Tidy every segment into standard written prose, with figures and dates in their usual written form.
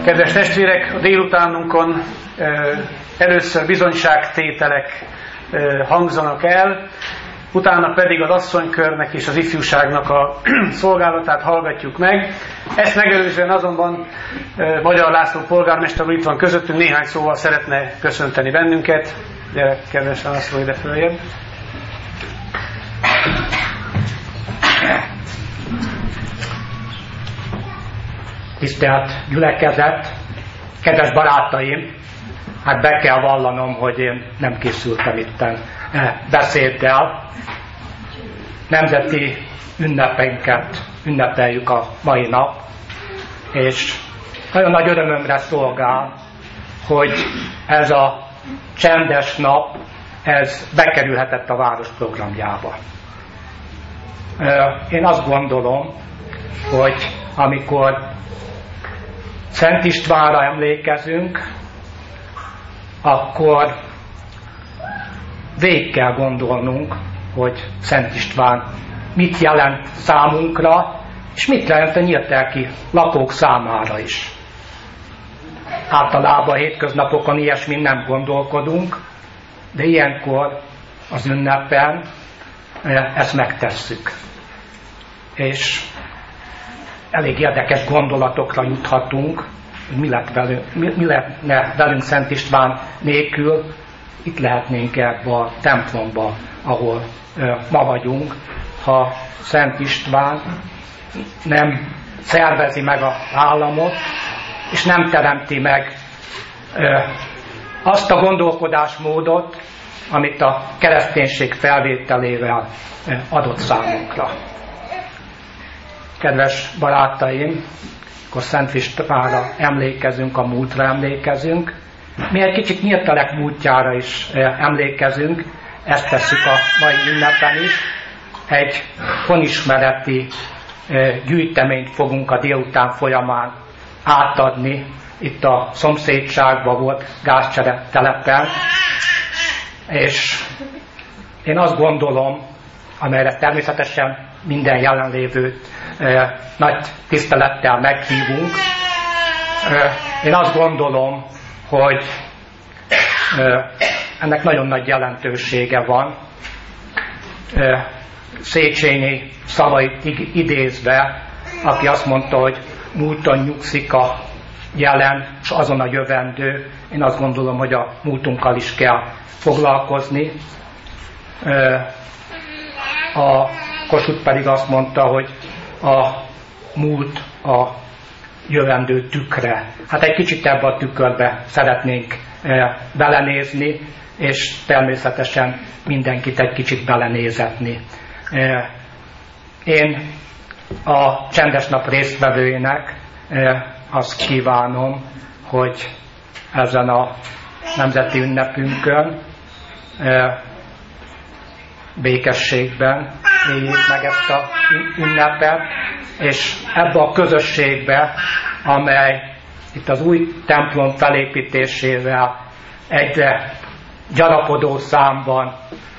Kedves testvérek, a délutánunkon először bizonyságtételek hangzanak el, utána pedig az asszonykörnek és az ifjúságnak a szolgálatát hallgatjuk meg. Ezt megelőzően azonban Magyar László polgármester úr itt van közöttünk, néhány szóval szeretne köszönteni bennünket. Gyere, kedves László, ide följebb. Tisztelt gyülekezet, kedves barátaim, hát be kell vallanom, hogy én nem készültem itten beszéddel. Nemzeti ünnepeinket ünnepeljük a mai nap, és nagyon nagy örömömre szolgál, hogy ez a csendes nap, ez bekerülhetett a város programjába. Én azt gondolom, hogy amikor Szent Istvánra emlékezünk, akkor végig kell gondolnunk, hogy Szent István mit jelent számunkra, és mit jelent a nyíltelki lakók számára is. Általában hétköznapokon ilyesmin nem gondolkodunk, de ilyenkor az ünnepen ezt megtesszük. És elég érdekes gondolatokra juthatunk, mi lenne velünk Szent István nélkül. Itt lehetnénk ebbe a templomba, ahol ma vagyunk, ha Szent István nem szervezi meg az államot, és nem teremti meg azt a gondolkodásmódot, amit a kereszténység felvételével adott számunkra. Kedves barátaim, akkor Szent Istvánra emlékezünk, a múltra emlékezünk. Mi egy kicsit Nyíltelek múltjára is emlékezünk, ezt tesszük a mai ünnepen is. Egy honismereti gyűjteményt fogunk a délután folyamán átadni. Itt a szomszédságban volt gázcsere telepen, és én azt gondolom, amelyre természetesen minden jelenlévőt nagy tisztelettel meghívunk. Én azt gondolom, hogy ennek nagyon nagy jelentősége van. Széchenyi szavait idézve, aki azt mondta, hogy múlton nyugszik a jelen, és azon a jövendő. Én azt gondolom, hogy a múltunkkal is kell foglalkozni. A Kossuth pedig azt mondta, hogy a múlt a jövendő tükre. Hát egy kicsit ebbe a tükörbe szeretnénk belenézni, és természetesen mindenkit egy kicsit belenézetni. Én a csendes nap résztvevőinek azt kívánom, hogy ezen a nemzeti ünnepünkön békességben éljük meg ezt a ünnepet, és ebbe a közösségbe, amely itt az új templom felépítésével egyre gyarapodó számban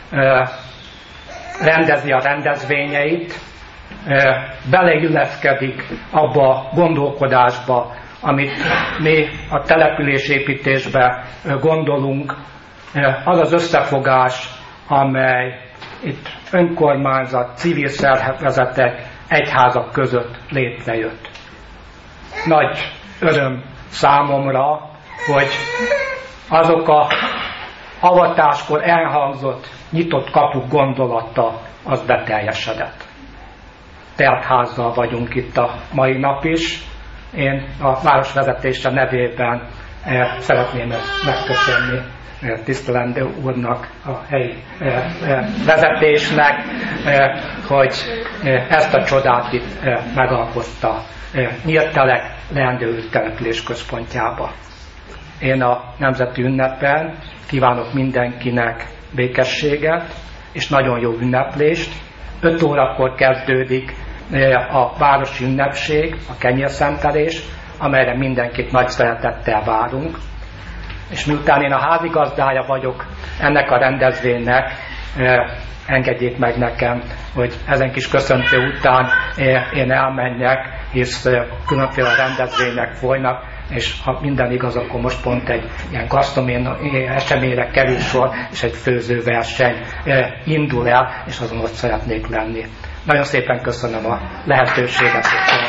rendezi a rendezvényeit, beleilleszkedik abba a gondolkodásba, amit mi a településépítésbe gondolunk, az az összefogás, amely itt önkormányzat, civil szervezetek, egyházak között létrejött. Nagy öröm számomra, hogy azok a avatáskor elhangzott nyitott kapuk gondolata, az beteljesedett. Teltházzal vagyunk itt a mai nap is. Én a városvezetése nevében szeretném ezt megköszönni tisztelendő úrnak, a helyi vezetésnek, hogy ezt a csodát itt megalkotta Nyíltelek leendő település központjába. Én a nemzeti ünnepen kívánok mindenkinek békességet és nagyon jó ünneplést. 5 órakor kezdődik a városi ünnepség, a kenyérszentelés, amelyre mindenkit nagy szeretettel várunk. És miután én a házigazdája vagyok ennek a rendezvénynek, engedjék meg nekem, hogy ezen kis köszöntő után én elmenjek, hisz különféle rendezvények folynak, és ha minden igaz, akkor most pont egy ilyen gasztronómiai eseményre kerül sor, és egy főzőverseny indul el, és azon ott szeretnék lenni. Nagyon szépen köszönöm a lehetőséget.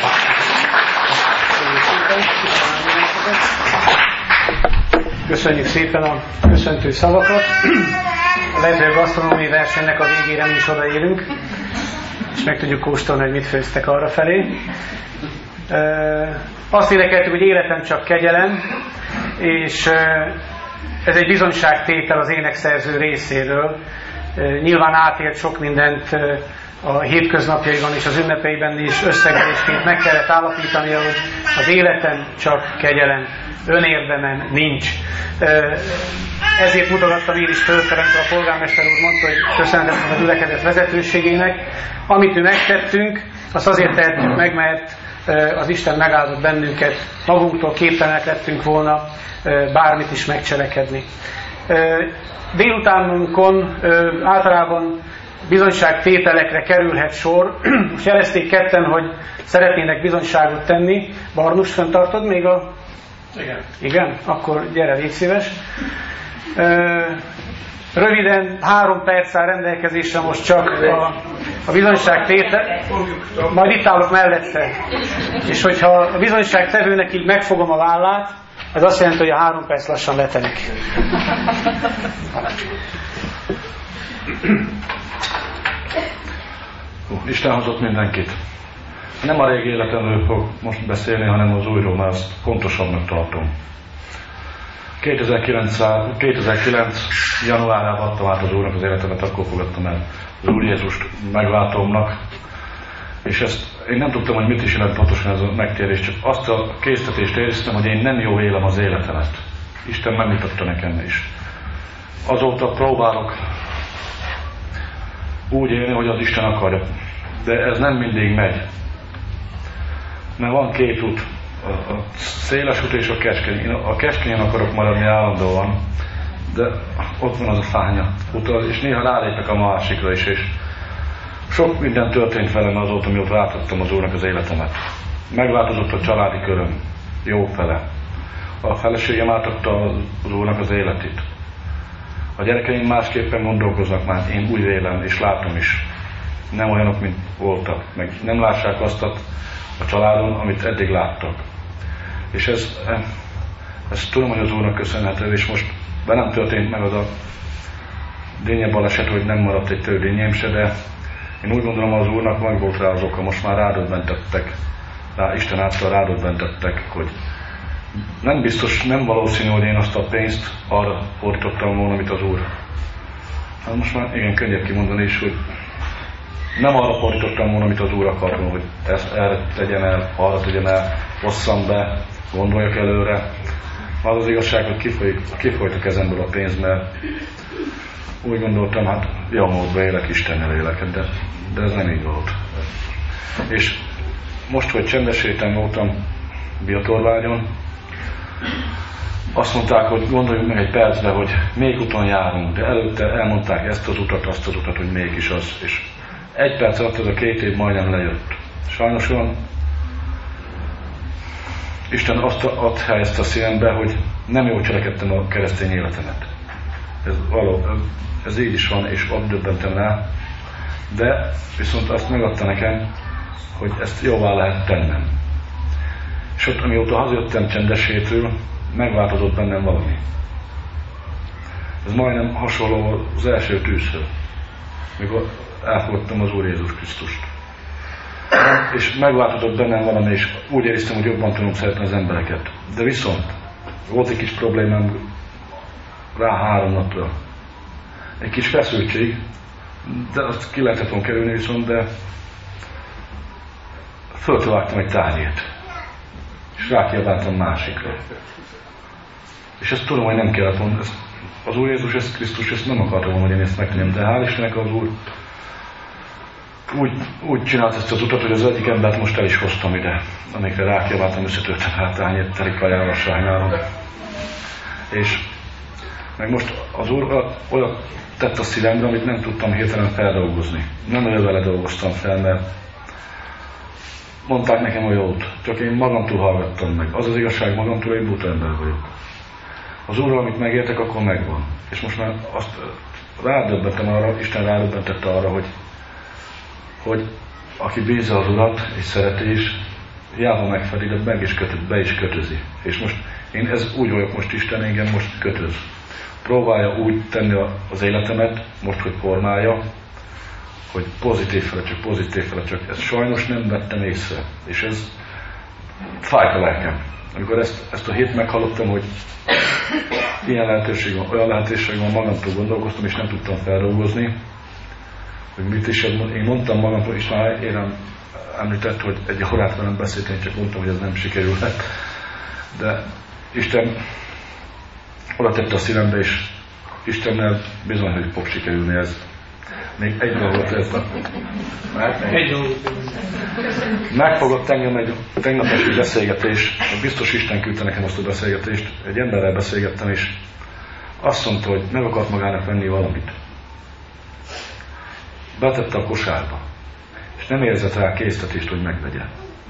Köszönjük szépen a köszöntő szavakat. A Lező gasztronómiai versenynek a végére mi is odaérünk, és meg tudjuk kóstolni, hogy mit főztek arrafelé. Azt énekeltük, hogy életem csak kegyelem, és ez egy bizonyságtétel az énekszerző részéről. Nyilván átélt sok mindent a hétköznapjaiban és az ünnepeiben is, összegzésként meg kellett állapítania, hogy az életem csak kegyelem, önérdemen nincs. Ezért mutogattam én is fölfelé, amikor a polgármester úr mondta, hogy köszönetet a gyülekezet vezetőségének. Amit mi megtettünk, azt azért tettük meg, mert az Isten megáldott bennünket, magunktól képtelenek lettünk volna bármit is megcselekedni. Délutánunkon általában bizonyságtételekre kerülhet sor. Most jelezték ketten, hogy szeretnének bizonyságot tenni. Barnus, fenntartod még a... Igen. Igen? Akkor gyere, légy szíves. Röviden, 3 perc áll rendelkezésre most csak a bizonyságtétel. Majd itt állok mellette. És hogyha a bizonyságtevőnek így megfogom a vállát, ez azt jelenti, hogy a 3 perc lassan letelik. Isten hozott mindenkit. Nem a régi életemről fog most beszélni, hanem az újról, mert azt fontosabbnak tartom. 2009. januárában adtam át az Úrnak az életemet, akkor fogadtam el az Úr Jézust megváltómnak. És ezt én nem tudtam, hogy mit is jelent pontosan ez a megtérés, csak azt a késztetést éreztem, hogy én nem jól élem az életemet. Isten megmutatta nekem is. Azóta próbálok úgy élni, hogy az Isten akarja. De ez nem mindig megy. Mert van 2 út. A széles út és a keskeny. Én a keskenyen akarok maradni állandóan, de ott van az a fánya út, és néha rálépek a másikra is, és sok minden történt velem azóta, mióta átadtam az Úrnak az életemet. Megváltozott a családi köröm, jó fele. A feleségem átadta az Úrnak az életét. A gyerekeim másképpen gondolkoznak már, én úgy vélem, és látom is. Nem olyanok, mint voltak, meg nem lássák azt a családon, amit eddig láttak. És ez tudom, hogy az Úrnak köszönhető, és most velem történt meg az a dénye baleset, hogy nem maradt egy tődényém se, de én úgy gondolom, az Úrnak meg volt rá az oka, most már rádöbbentettek, Isten által rádöbbentettek, hogy nem biztos, nem valószínű, hogy én azt a pénzt arra fordítottam volna, amit az Úr. Hát most már igen, könnyebb kimondani is, hogy nem arra fordítottam volna, amit az Úr akart volna, hogy ezt erre tegyen el, arra tegyen el, hosszam be, gondoljak előre. Az az igazság, hogy kifolyt a kezemből a pénz, mert úgy gondoltam, hát jó módban élek, Istennel élek, de ez nem így volt. És most, hogy csendes héten voltam Biatorvágyon, azt mondták, hogy gondoljunk meg egy percbe, hogy még úton járunk, de előtte elmondták ezt az utat, azt az utat, hogy mégis az. És 1 perc alatt ez a 2 év majdnem lejött. Sajnos olyan, Isten azt helyezte a szívembe, hogy nem jól cselekedtem a keresztény életemet. Ez így is van, és ott döbbentem rá. De viszont azt megadta nekem, hogy ezt jóvá lehet tennem. És ott, amióta hazajöttem Csendeshétről, megváltozott bennem valami. Ez majdnem hasonló az első tűzhöz, mikor elfogadtam az Úr Jézus Krisztust. És megváltozott bennem valami, és úgy éreztem, hogy jobban tudom szeretni az embereket. De viszont volt egy kis problémám rá 3 napra. Egy kis feszültség, de azt ki lehetett volna kerülni viszont, de föltövágtam egy tányért. És rákiabáltam másikra. És ezt tudom, hogy nem kellett volna. Az Úr Jézus, ez Krisztus, ezt nem akartam volna, hogy én ezt megtennem. De hál' Istennek az Úr úgy csinált ezt az utat, hogy az egyik embert most el is hoztam ide, amikre rákiabáltam, összetöltem rá tányért teli kajával sajnálom. És Meg most az Úr olyat tett a szívemre, amit nem tudtam hirtelen feldolgozni. Nem olyan vele dolgoztam fel, mert mondták nekem a jót, csak én magamtól hallgattam meg. Az az igazság, magamtól egy buta ember vagyok. Az Úrral, amit megértek, akkor megvan. És most már azt rádöbbentem arra, Isten rádöbbentette arra, hogy aki bízza az Urat és szereti is, hiába megfedi, de meg is kötöz, be is kötözi. És most én úgy vagyok most, Isten engem most kötöz. Próbálja úgy tenni az életemet, most, hogy formálja, hogy pozitív fele, csak ezt sajnos nem vettem észre. És ez fájt a lelkem. Amikor ezt a hét meghallottam, hogy ilyen lehetőség van, olyan lehetőség van, magamtól gondolkoztam, és nem tudtam feldolgozni, hogy mit is. Én mondtam magamtól, és már érem említett, hogy egy órát velem beszélt, én csak mondtam, hogy ez nem sikerülhet. De Isten oda tette a szívembe, és Istennel bizony, hogy fog sikerülni ez. Még egy dolgot ez megfogott engem egy tegnapi beszélgetés, biztos Isten küldte nekem azt a beszélgetést, egy emberrel beszélgettem, és azt mondta, hogy meg akart magának venni valamit. Betette a kosárba, és nem érzett rá késztetést, hogy megvegye.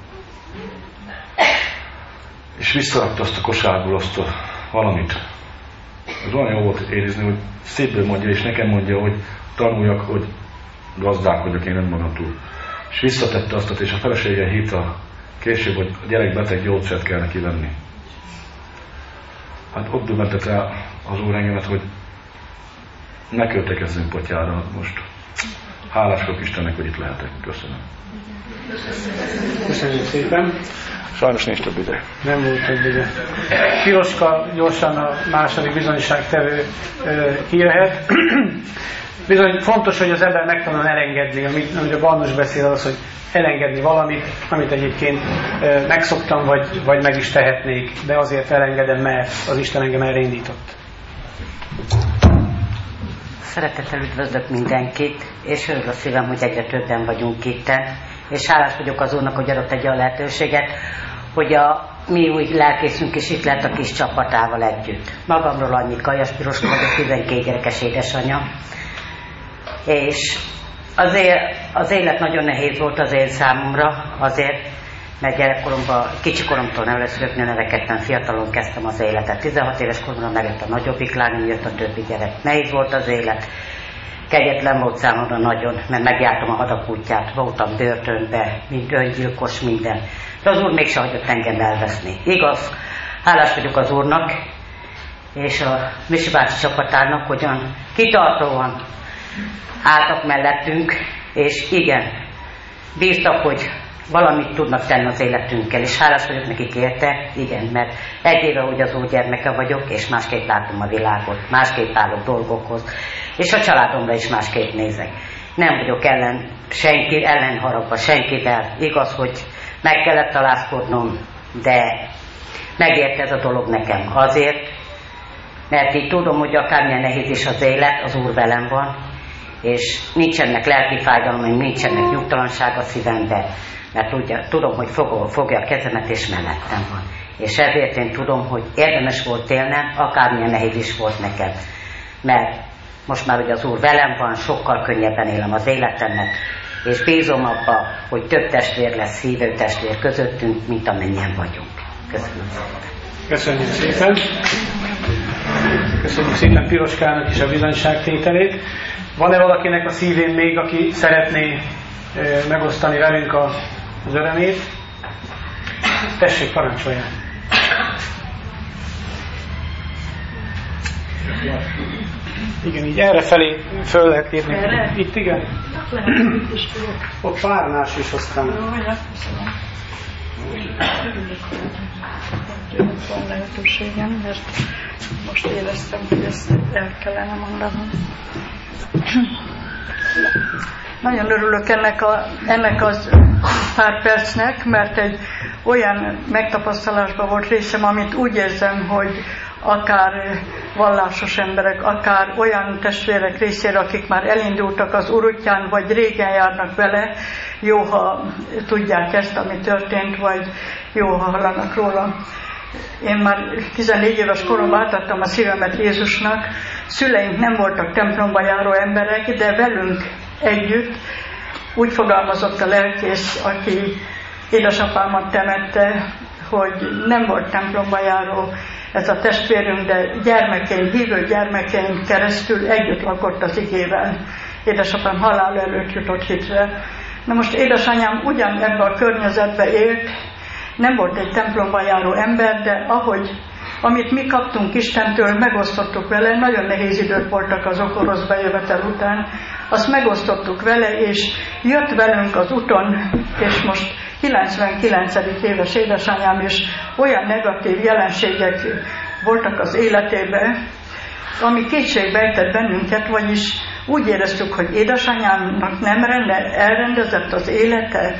És visszarakta azt a kosárból azt a valamit. Ez olyan jó volt érezni, hogy szépből mondja, és nekem mondja, hogy tanuljak, hogy gazdálkodjak én önmagamtól. És visszatette azt, és a felesége hitta később, hogy a gyerek beteg, gyógyszert kell neki venni. Hát ott döbbentett rá az Úr engemet, hogy ne költekezzünk potyára most. Hálás vagyok Istennek, hogy itt lehetek. Köszönöm. Köszönjük szépen. Sajnos nincs több ide. Nem volt több ide. Piroska gyorsan a második bizonyságtevő kijöhet. Bizony fontos, hogy az ember megtanul elengedni, amit a Barnos beszél, az, hogy elengedni valamit, amit egyébként megszoktam, vagy meg is tehetnék, de azért elengedem, mert az Isten engem erre indított. Szeretettel üdvözlök mindenkit, és örül a szívem, hogy egyre többen vagyunk itten, és hálás vagyok az Úrnak, hogy adott egy olyan lehetőséget, hogy a mi új lelkészünk is itt lett a kis csapatával együtt. Magamról annyit, Kajas Piroska vagyok, 12 gyerekes édesanyja, és az élet nagyon nehéz volt az én számomra, azért, mert gyerekkoromban, kicsikoromtól nevelőszülőknél nevekedtem, fiatalon kezdtem az életet. 16 éves koromban megjött a nagyobbik lányom, jött a többi gyerek. Nehéz volt az élet, kegyetlen volt számomra nagyon, mert megjártam a hadak útját, voltam börtönbe, mint öngyilkos, minden. De az Úr mégse hagyott engem elveszni. Igaz, hálás vagyok az Úrnak, és a Misi bácsi csapatának, hogyan kitartóan álltak mellettünk, és igen, bíztak, hogy valamit tudnak tenni az életünkkel, és hálás vagyok nekik érte, igen, mert egy éve úgy az Úr gyermeke vagyok, és másképp látom a világot, másképp állok dolgokhoz, és a családomra is másképp nézek. Nem vagyok ellen haragva senkivel, igaz, hogy meg kellett találkoznom, de megérte ez a dolog nekem azért, mert így tudom, hogy akármilyen nehéz is az élet, az Úr velem van, és nincsenek lelki fájdalom, nincsenek nyugtalanság a szívemben, mert tudom, hogy fogja a kezemet, és mellettem van. És ezért én tudom, hogy érdemes volt élnem, akármilyen nehéz is volt nekem. Mert most már, hogy az Úr velem van, sokkal könnyebben élem az életemet, és bízom abba, hogy több testvér lesz, hívő testvér közöttünk, mint amennyien vagyunk. Köszönöm szépen. Köszönjük szépen. Köszönjük szépen Piroskának is a bizonyságtételét. Van-e valakinek a szívén még, aki szeretné megosztani velünk az örömét? Tessék, parancsoljon! Igen, így errefelé föl lehet írni. Itt igen? Ott párnás is aztán. Van lehetőségem, mert most éreztem, hogy ezt el kellene mondanom. Nagyon örülök ennek az pár percnek, mert egy olyan megtapasztalásban volt részem, amit úgy érzem, hogy akár vallásos emberek, akár olyan testvérek részére, akik már elindultak az Úr útján, vagy régen járnak vele, jó, ha tudják ezt, ami történt, vagy jó, ha hallanak róla. én már 14 éves koromban átadtam a szívemet Jézusnak, szüleink nem voltak templomba járó emberek, de velünk együtt úgy fogalmazott a lelkész, aki édesapámat temette, hogy nem volt templomba járó ez a testvérünk, de gyermekeink, hívő gyermekeink keresztül együtt lakott az igével. Édesapám halál előtt jutott hitre. Na most édesanyám ugyan ebben a környezetben élt, nem volt egy templomba járó ember, de amit mi kaptunk Istentől, megosztottuk vele, nagyon nehéz idők voltak az orosz bejövetel után, azt megosztottuk vele, és jött velünk az úton, és most 99. éves édesanyám, és olyan negatív jelenségek voltak az életében, ami kétségbe ejtett bennünket, vagyis úgy éreztük, hogy édesanyámnak nem elrendezett az élete,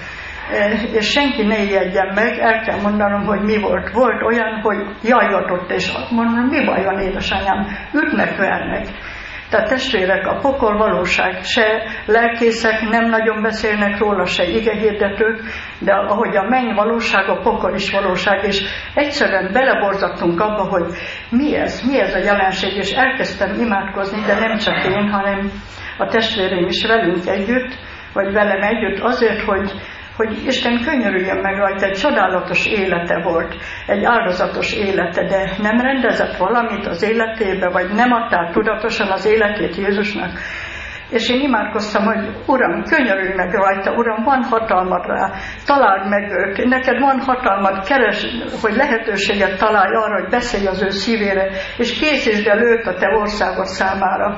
és senki ne ijedjen meg, el kell mondanom, hogy mi volt. Volt olyan, hogy jajgatott, és mondom, mi baj van édesanyám, ütnek, vernek. Tehát testvérek, a pokol valóság, se lelkészek nem nagyon beszélnek róla, se igehirdetők, de ahogy a menny valóság, a pokol is valóság, és egyszerűen beleborzattunk abba, hogy mi ez a jelenség, és elkezdtem imádkozni, de nem csak én, hanem a testvéreim is velünk együtt, vagy velem együtt azért, hogy Isten könyörüljön meg rajta, egy csodálatos élete volt, egy áldozatos élete, de nem rendezett valamit az életébe, vagy nem adtál tudatosan az életét Jézusnak. És én imádkoztam, hogy Uram, könyörülj meg rajta, Uram, van hatalmad rá, találd meg őt, neked van hatalmad, keres, hogy lehetőséget találj arra, hogy beszélj az ő szívére, és készítsd el őt a te országod számára.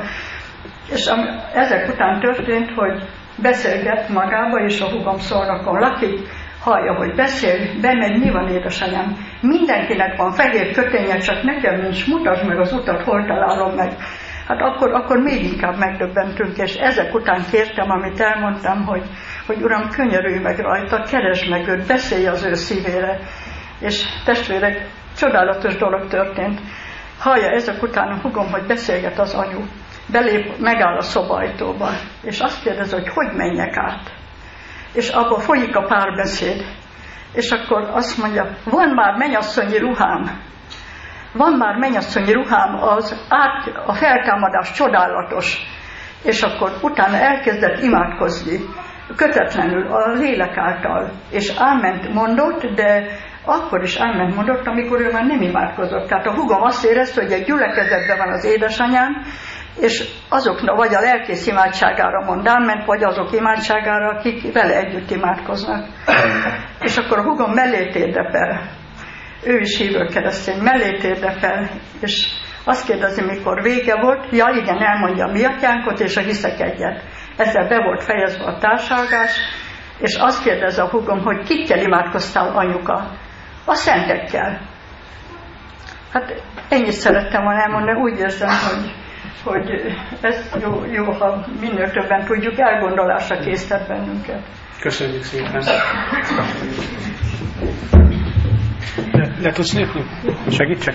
És ezek után történt, hogy beszélget magába, és a húgom szolnokon lakik, hallja, hogy beszél, bemegy, mi van édesanyám? Mindenkinek van fehér köténye, csak nekem nincs, mutasd meg az utat, hol találom meg. Hát akkor még inkább megdöbbentünk, és ezek után kértem, amit elmondtam, hogy Uram, könyörülj meg rajta, keresd meg őt, beszélj az ő szívére. És testvérek, csodálatos dolog történt. Hallja ezek után a húgom, hogy beszélget az anyu. Belép, megáll a szobajtóba, és azt kérdezi, hogy menjek át. És abban folyik a párbeszéd. És akkor azt mondja, van már mennyasszonyi ruhám. Van már mennyasszonyi ruhám, a feltámadás csodálatos. És akkor utána elkezdett imádkozni, kötetlenül, a lélek által. És áment mondott, de akkor is áment mondott, amikor ő már nem imádkozott. Tehát a húgom azt érezte, hogy egy gyülekezetben van az édesanyám, és azoknak vagy a lelkész imádságára mond áment, vagy azok imádságára, akik vele együtt imádkoznak. És akkor a húgom mellé térdepel. Ő is hívő keresztény, mellé térdepel, és azt kérdezi, mikor vége volt, ja igen, elmondja a mi atyánkot és a hiszek egyet. Ezzel be volt fejezve a társalgás, és azt kérdezi a húgom, hogy kikkel imádkoztál, anyuka? A szentekkel. Hát ennyit szerettem volna elmondani, úgy érzem, hogy ez jó, ha minél többen tudjuk, elgondolásra késztet bennünket. Köszönjük szépen. Le tudsz lépni? Segítsek?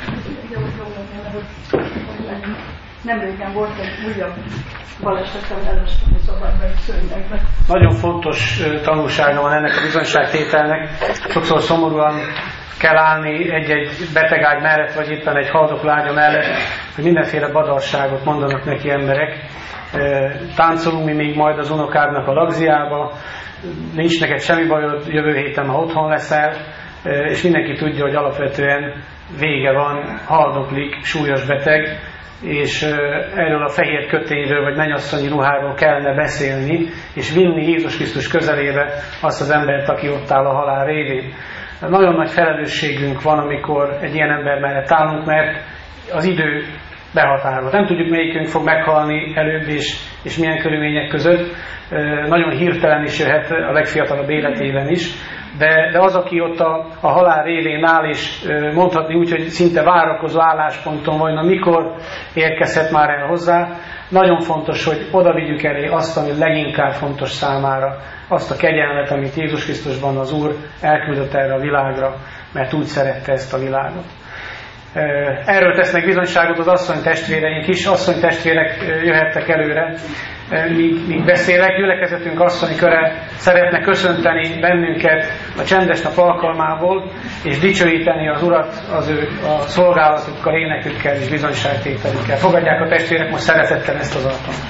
Nem régen volt egy újabb balesetem, elestem a szabadba egy szőnyegbe. Nagyon fontos tanulsága van ennek a bizonyságtételnek. Sokszor szomorúan kell állni egy-egy betegágy mellett, vagy éppen egy haldokló ágya mellett, hogy mindenféle badarságot mondanak neki emberek. Táncolunk mi még majd az unokádnak a lagziába, nincs neked semmi bajod, jövő héten, ha otthon leszel, és mindenki tudja, hogy alapvetően vége van, haldoklik, súlyos beteg, és erről a fehér kötényről, vagy mennyasszonyi ruháról kellene beszélni, és vinni Jézus Krisztus közelébe azt az embert, aki ott áll a halál révén. Nagyon nagy felelősségünk van, amikor egy ilyen ember mellett állunk, mert az idő behatárolt. Nem tudjuk, melyikünk fog meghalni előbb, és milyen körülmények között. Nagyon hirtelen is jöhet a legfiatalabb életében is. De az, aki ott a halál révén áll, és mondhatni úgy, hogy szinte várakozó állásponton van, mikor érkezhet már el hozzá, nagyon fontos, hogy oda vigyük elé azt, ami leginkább fontos számára, azt a kegyelmet, amit Jézus Krisztusban az Úr elküldött erre a világra, mert úgy szerette ezt a világot. Erről tesznek bizonyságot az asszonytestvéreink is, asszonytestvérek jöhettek előre, míg beszélek. Gyülekezetünk asszonyköre szeretne köszönteni bennünket a csendes nap alkalmából, és dicsőíteni az Urat az ő a szolgálatukkal, énekükkel és bizonyságtételükkel. Fogadják a testvérek most szeretettel ezt az alkalmat.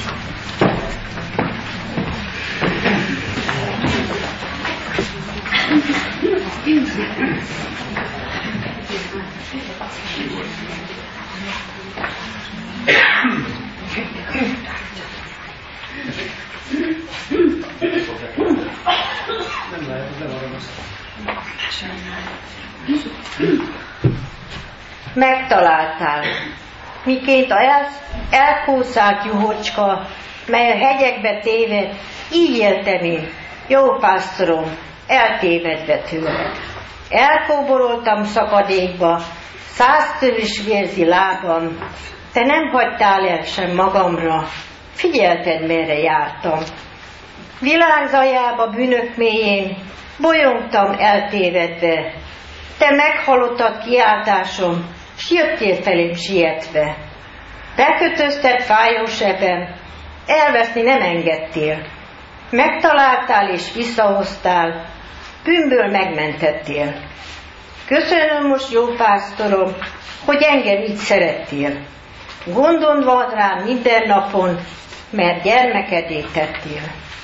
Megtaláltál, miként a elkószált juhocska, mely a hegyekbe téved, így éltem én, jó pásztorom, eltévedve tőled. Elkóboroltam szakadékba, 100 tövis vérzi lábam, te nem hagytál el sem magamra, figyelted, merre jártam. Világ zajába, bűnök mélyén, bolyongtam eltévedve, te meghallottad kiáltásom, s jöttél felém sietve. Bekötözted fájó sebem, elveszni nem engedtél. Megtaláltál és visszahoztál, bűnből megmentettél. Köszönöm most, jó pásztorom, hogy engem így szerettél. Gondod van rám minden napon, mert gyermekedé tettél.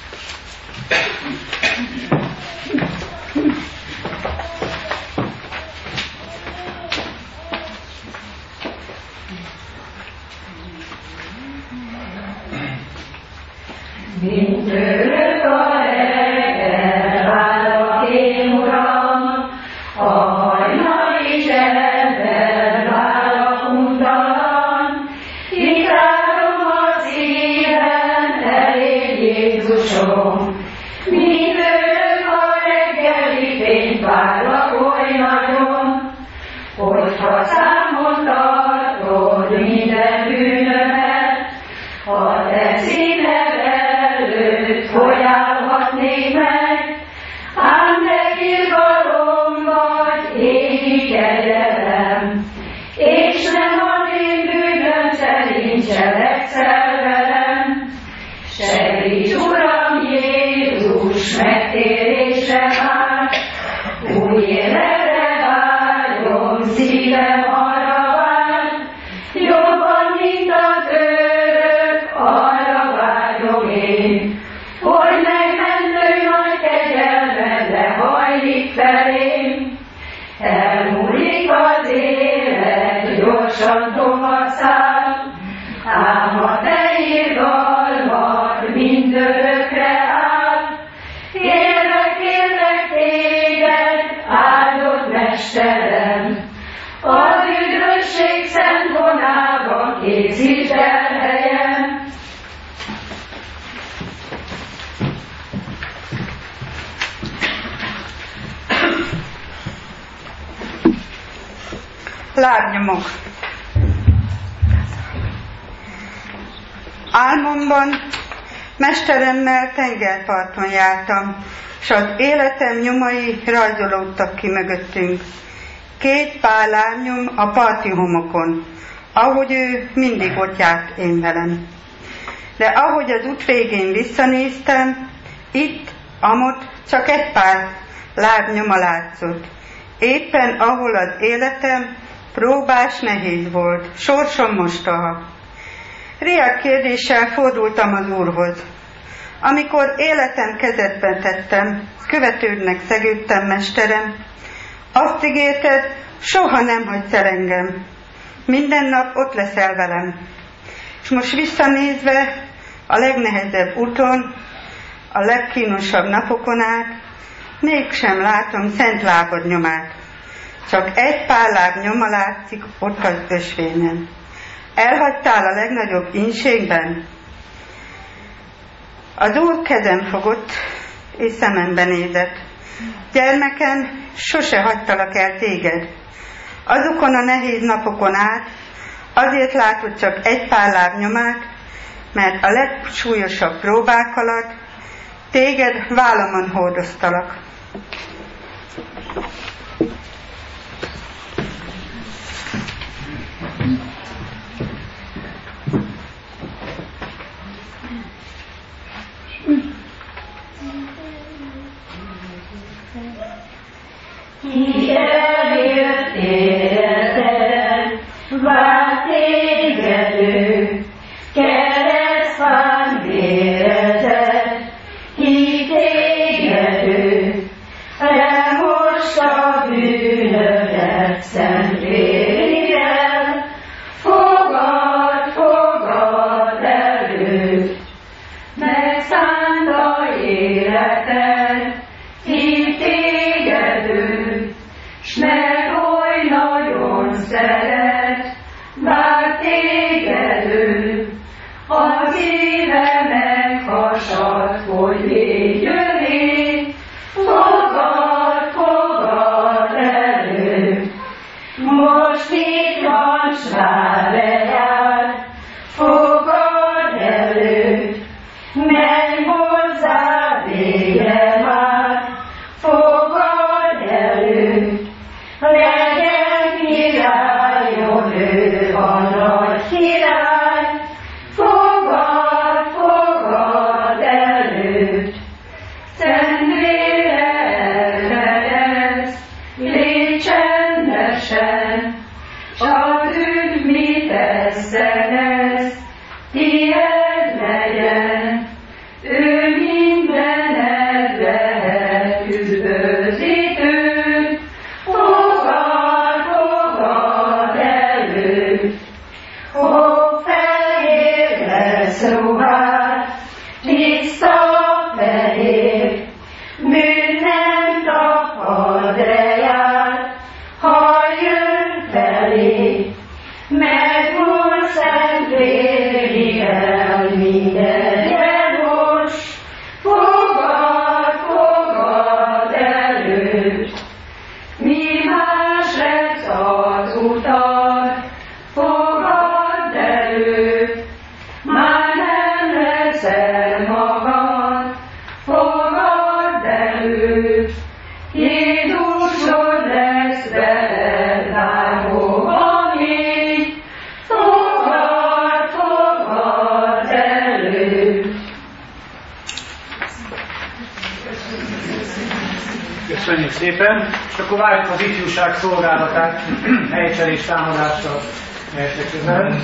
Mindörök a reggel várlak én, Uram, a hajnali csendben várlak untalan, itt várom a szívem eléd, Jézusom. Mindörök a reggeli fényt várlak oly nagyon, hogyha számon tartod minden bűnömet, a te színed előtt hogy állhatnék meg, ám te irgalom vagy, égi kegyelem, és nem az én bűnöm szerint cselekszel velem. Segíts, Uram Jézus, megtérésre vár, új életre vágyom, szívem arra vár, jobban, mint az őrök, arra vágyom én, hogy megmentő nagy kegyelmedre hajlik felém. Elmúlik az élet, gyorsan tovaszáll, ám a te irgalmad mindörökre áll. Kérlek téged, áldott Mesterem, az üdvösség szent vonába készítsd el helyem. Lábnyomok. Álmomban mesteremmel tengerparton jártam, s az életem nyomai rajzolódtak ki mögöttünk. 2 pár lábnyom a parti homokon, ahogy ő mindig ott járt én velem. De ahogy az út végén visszanéztem, itt, amott csak 1 pár lábnyoma látszott. Éppen ahol az életem próbás nehéz volt, sorsom mostoha. Riák kérdéssel fordultam az Úrhoz. Amikor életem kezedben tettem, követődnek szegődtem, Mesterem, azt ígérted, soha nem hagysz el engem. Minden nap ott leszel velem. És most visszanézve a legnehezebb úton, a legkínosabb napokon át, mégsem látom szent lábad nyomát. Csak 1 pár láb nyoma látszik ott az ösvényen. Elhagytál a legnagyobb ínségben? Az Úr kezem fogott, és szemembe nézett. Gyermekem, sose hagytalak el téged. Azokon a nehéz napokon át azért látod csak 1 pár láb nyomát, mert a legsúlyosabb próbák alatt téged vállamon hordoztalak. ki elért életed, vár téged ő, keresztfán vérzett, ki téged ő, lemost a bűnödet szent vérével, fogad előtt, megszánta életed, hív téged ő, s meg oly nagyon szeret, vár téged ő, az éve meghasad, hogy légy, fogad előtt, most itt van, s vár lejár, fogad előtt, menj hozzá, vége már, fogad előtt, legyen királyon ő a nagy király, fogad előtt, szent vére elfedez, légy csendesen, s az ügy mit eszenez, tiéd legyen, ő mindened lehet üdvözítő, fogad előtt, fehér lesz ruhád, tiszta fehér, bűn nem tapad reját, ha jön felé, megmúlt szent vérjel minden jelmos, fogad előtt, mi más lesz az utad, fogad előtt, már nem leszel magad, fogad előtt, Jézusod lesz veled, lábóban így, fogad előtt. Köszönjük szépen, és akkor várjuk az ifjúság szolgálatát, helycserés támadással melyesek közel.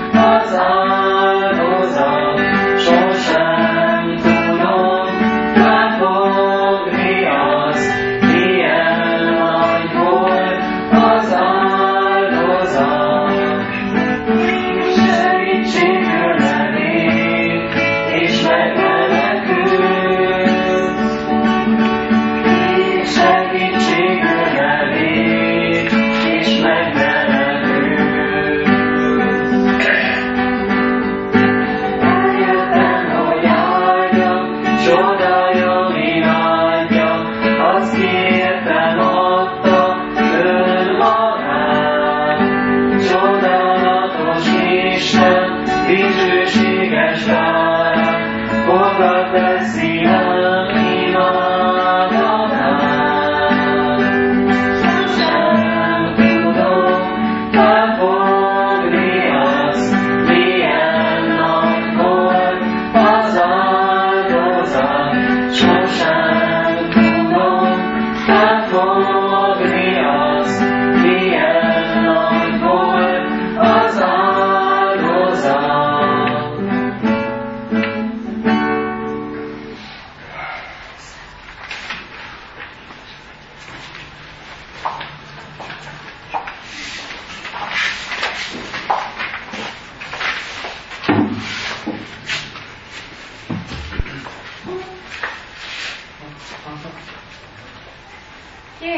Sosem tudom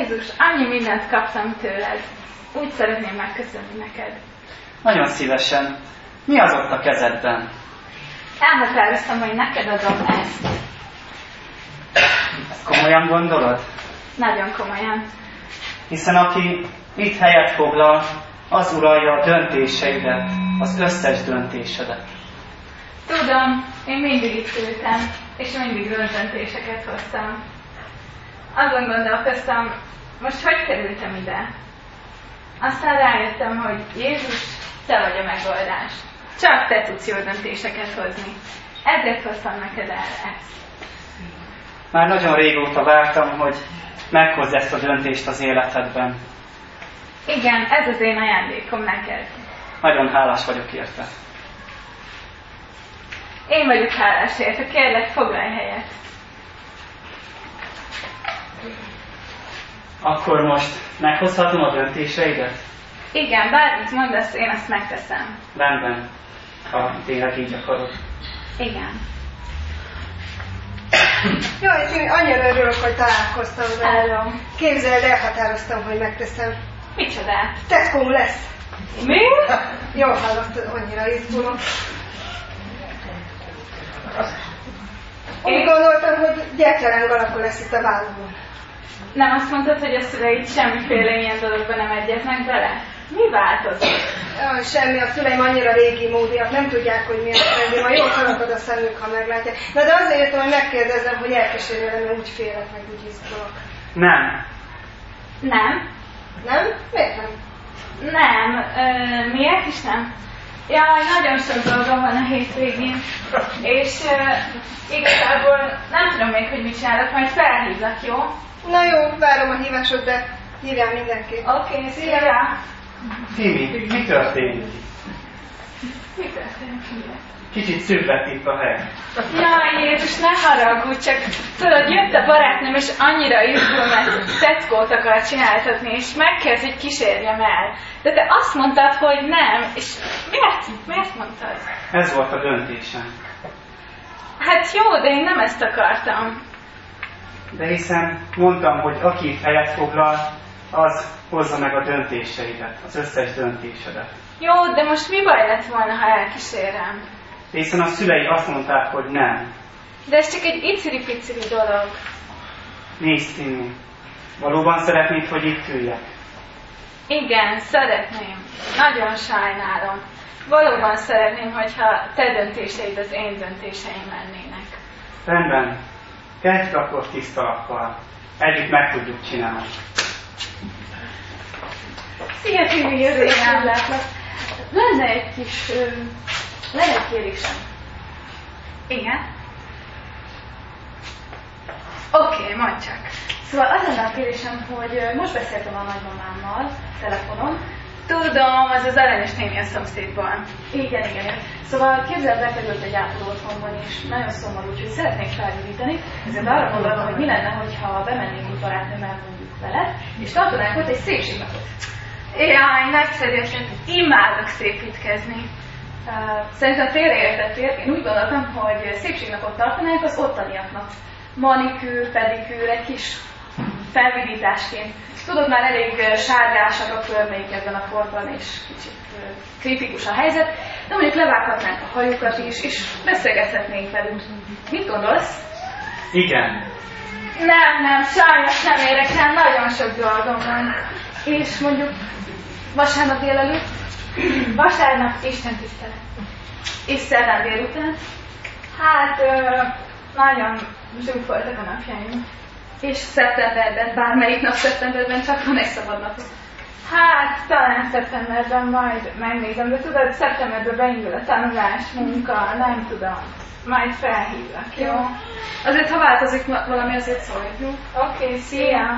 Jézus, annyi mindent kaptam tőled. Úgy szeretném megköszönni neked. Nagyon szívesen. Mi az ott a kezedben? Elhatároztam, hogy neked adom ezt. Ezt komolyan gondolod? Nagyon komolyan. Hiszen aki itt helyet foglal, az uralja a döntéseidet, az összes döntésedet. Tudom, én mindig itt ültem, és mindig rossz döntéseket hoztam. Azon gondolkoztam, most hogy kerültem ide? Aztán rájöttem, hogy Jézus, te vagy a megoldás. Csak te tudsz jó döntéseket hozni. Ezért hoztam neked el ezt. Már nagyon régóta vártam, hogy meghozz ezt a döntést az életedben. Igen, ez az én ajándékom neked. Nagyon hálás vagyok érte. Én vagyok hálás érte, kérlek, foglalj helyet. Akkor most meghozhatom a döntéseidet? Igen, bármit mondasz, én azt megteszem. Rendben, ha tényleg így akarod. Igen. Jaj, én annyira örülök, hogy találkoztam vele. Képzeld, elhatároztam, hogy megteszem. Micsodát? Tetkóm lesz. Mi? Jól hallottad, annyira izgulok. Úgy gondoltam, hogy gyertyaráng alakul lesz itt a vállamon. Nem azt mondtad, hogy a szüleid semmiféle ilyen dologban nem egyeznek bele? Mi változott? Semmi, a szüleim annyira régi módiak, nem tudják, hogy mi a trendi, majd jól harapod a szemük, ha meglátják. Na de azért jöttem, hogy megkérdezem, hogy elkeserülem, mert úgy félek, meg úgy izgulok. Nem. Nem? Nem? Miért nem? Nem. Miért is nem? Jaj, nagyon sok dolgom van a hétvégén, és igazából nem tudom még, hogy mit csinálok, majd felhívlak, jó? Na jó, várom a hívásod, de hívjál mindenkit. Oké, szia! Timi, mi történt? Mi történt? Kicsit szűk lett itt a hely. Jaj, Jézus, ne haragudj, csak tudod, jött a barátnőm, és annyira izgul, mert tetkót akar csináltatni, és megkérsz, hogy kísérjem el. De te azt mondtad, hogy nem, és miért mondtad? Ez volt a döntésem. Hát jó, de én nem ezt akartam. De hiszen mondtam, hogy aki itt helyet foglal, az hozza meg a döntéseidet, az összes döntésedet. Jó, de most mi baj lett volna, ha elkísérem? De hiszen a szülei azt mondták, hogy nem. De ez csak egy iciri-piciri dolog. Nézd, Timi, valóban szeretnéd, hogy itt üljek? Igen, szeretném. Nagyon sajnálom. Valóban szeretném, hogyha te döntéseid az én döntéseim lennének. Rendben. Kezdjük akkor tiszta lappal. Együtt meg tudjuk csinálni. Szia, Timi, örülök, látlak. Lenne egy kérésem. Igen? Oké, mondd csak. Szóval az lenne a kérésem, hogy most beszéltem a nagymamámmal telefonon. Tudom, az aranyos néni a szomszédban. Igen. Szóval képzeld, bekerült egy ápoló otthonban, és nagyon szomorú, úgyhogy szeretnék felvidítani. Ezért arra gondoltam, hogy mi lenne, hogyha bemennénk úgy barátnőmmel mondjuk vele, és tartanánk ott egy szépségnapot. Jaj, nagyszerűen, imádok szépítkezni. Szerintem félreértettél, én úgy gondoltam, hogy szépségnapot tartanánk az ottaniaknak. Manikűr, pedikűr, egy kis felvidításként. Tudod, már elég sárgásak a körmeik ebben a korban, és kicsit kritikus a helyzet, de mondjuk levághatnánk a hajukat is, és beszélgethetnénk velünk. Mit gondolsz? Igen. Nem, sajnos nem érek rá, nagyon sok dolgom van. És mondjuk vasárnap délelőtt, vasárnap Isten tisztelet. És szerdán délután. Hát, nagyon zsúfoltak a napjaim. És szeptemberben, bármelyik nap szeptemberben csak van egy szabad napot. Hát, talán szeptemberben majd megnézem, de tudod, szeptemberben beindul a tanulás, munka, nem tudom. Majd felhívlak, jó? Azért, ha változik valami, azért szólj, jó? Oké, szia!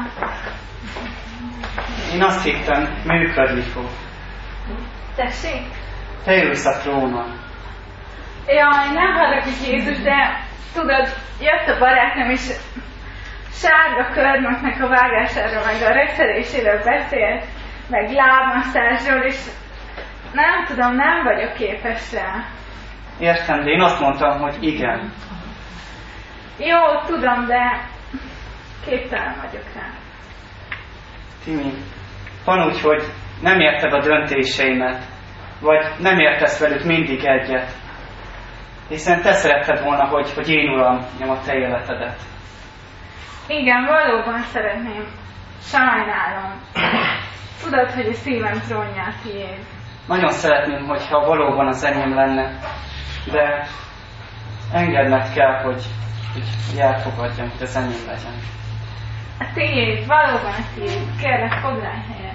Én azt hittem, működni fog. Tessék? Te ülsz a trónon. Jaj, nem haragudj, Jézus, de tudod, jött a barátnőm, és sárga körmöknek a vágásáról, meg a rögteléséről beszélt, meg lábmasszázsról, és nem tudom, nem vagyok képes rá. Értem, de én azt mondtam, hogy igen. Jó, tudom, de képtelen vagyok rá. Timi, van úgy, hogy nem érted a döntéseimet, vagy nem értesz velük mindig egyet, hiszen te szeretted volna, hogy én uralmam a te életedet. Igen, valóban szeretném. Sajnálom. Tudod, hogy a szívem trónja a tiéd. Nagyon szeretném, hogyha valóban az enyém lenne, de engedned kell, hogy elfogadjam, hogy az enyém legyen. A tiéd, valóban a tiéd. Kérlek, foglalj helyet.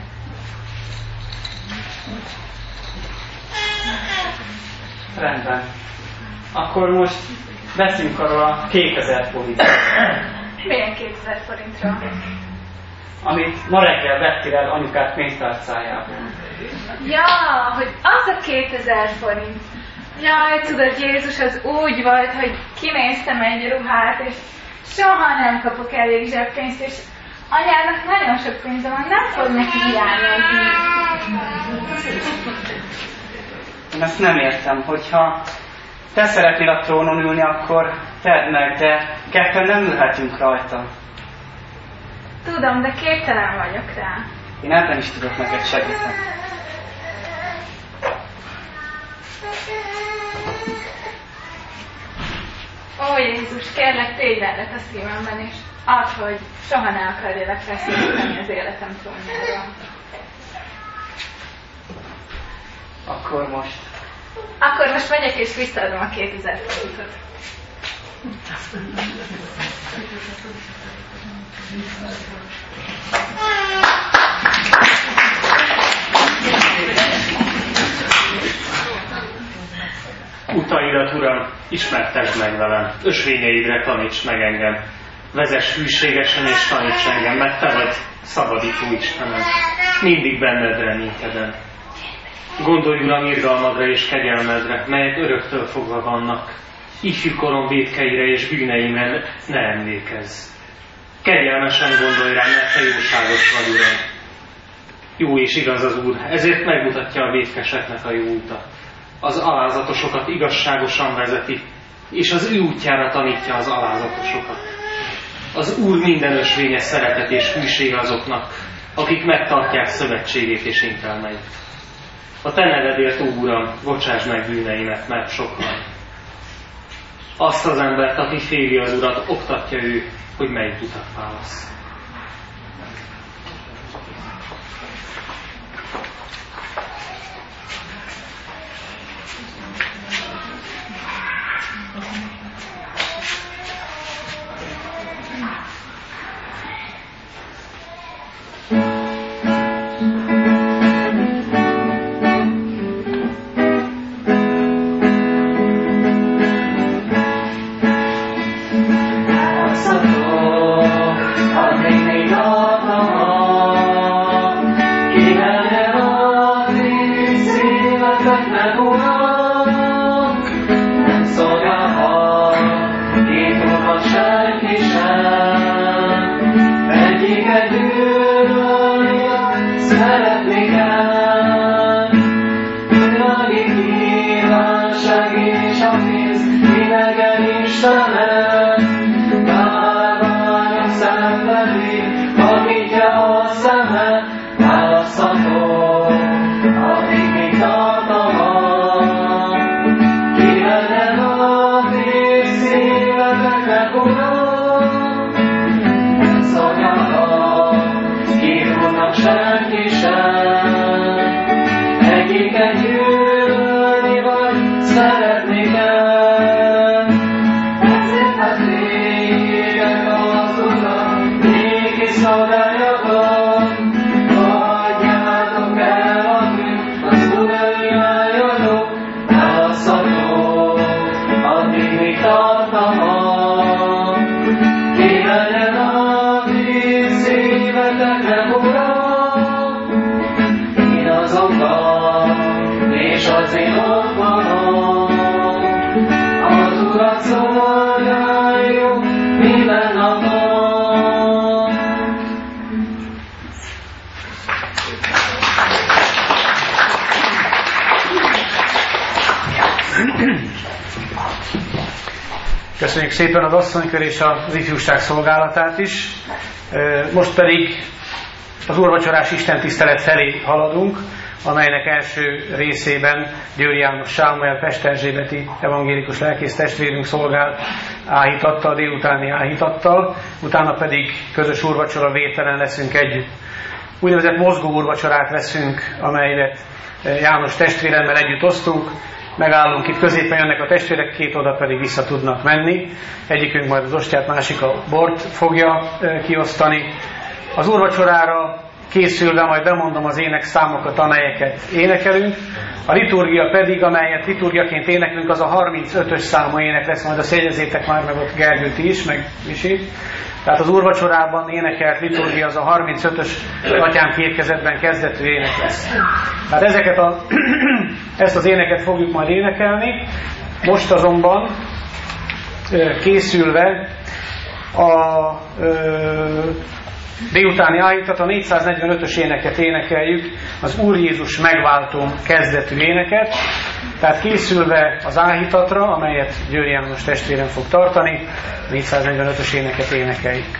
Rendben. Akkor most beszéljünk arról a 2000 forintról. Milyen 2000 forintról? Amit ma reggel vettél el anyukát pénztárcájából. Ja, hogy az a 2000 forint. Jaj, tudod, Jézus az úgy volt, hogy kinéztem egy ruhát, és soha nem kapok elég zseppénzt, és anyának nagyon sok pénze van, nem fog neki hiányozni. Én ezt nem értem, hogyha te szeretnél a trónon ülni, akkor tedd meg, de ketten nem ülhetünk rajta. Tudom, de képtelen vagyok rá. Én ebben is tudok neked segíteni. Ó Jézus, kérlek, tégy rendet a szívemben, és add, hogy soha ne akarjálak feszíteni az életem trónjáról. Akkor most megyek és visszaadom a 2000 forintot. Utaidat, Uram, ismertesd meg velem, ösvényeidre taníts meg engem. Vezess hűségesen és taníts engem, mert te vagy szabadító Istenem. Mindig benned reménykedem. Gondolj, Uram, irgalmadra és kegyelmedre, melyek öröktől fogva vannak. Ifjú korom vétkeire és bűneimre ne emlékezz. Kegyelmesen gondolj rám, mert te jóságos vagy, Uram. Jó és igaz az Úr, ezért megmutatja a vétkeseknek a jó utat. Az alázatosokat igazságosan vezeti, és az ő útjára tanítja az alázatosokat. Az Úr minden ösvénye szeretet és hűsége azoknak, akik megtartják szövetségét és intelmeit. A te nevedért, ó Uram, bocsásd meg bűneimet, mert sok van. Azt az embert, aki féli az Urat, oktatja ő, hogy melyik utat válasz. Köszönjük szépen az asszonykör és az ifjúság szolgálatát is. Most pedig az úrvacsorás istentisztelet felé haladunk, amelynek első részében Győri János Sámuel pesterzsébeti evangélikus lelkész testvérünk szolgál áhítattal, délutáni áhítattal, utána pedig közös úrvacsora vételen leszünk együtt. Úgynevezett mozgó úrvacsorát veszünk, amelyet János testvéremmel együtt osztunk. Megállunk itt középen, jönnek a testvérek, két oda pedig vissza tudnak menni. Egyikünk majd az ostját, másik a bort fogja kiosztani. Az úrvacsorára készülve majd bemondom az énekszámokat, amelyeket énekelünk. A liturgia pedig, amelyet liturgiaként éneklünk, az a 35-ös számú ének lesz, majd azt jegyezzétek már meg ott Gergőt is, meg Visi. Tehát az úrvacsorában énekelt liturgia az a 35-ös Atyám kétkezetben kezdetű ének lesz. Tehát ezt az éneket fogjuk majd énekelni. Most azonban készülve a délutáni áhítat, a 445-ös éneket énekeljük, az Úr Jézus megváltom kezdetű éneket. Tehát készülve az áhítatra, amelyet Győri János testvérem fog tartani, 445-ös éneket énekeljük.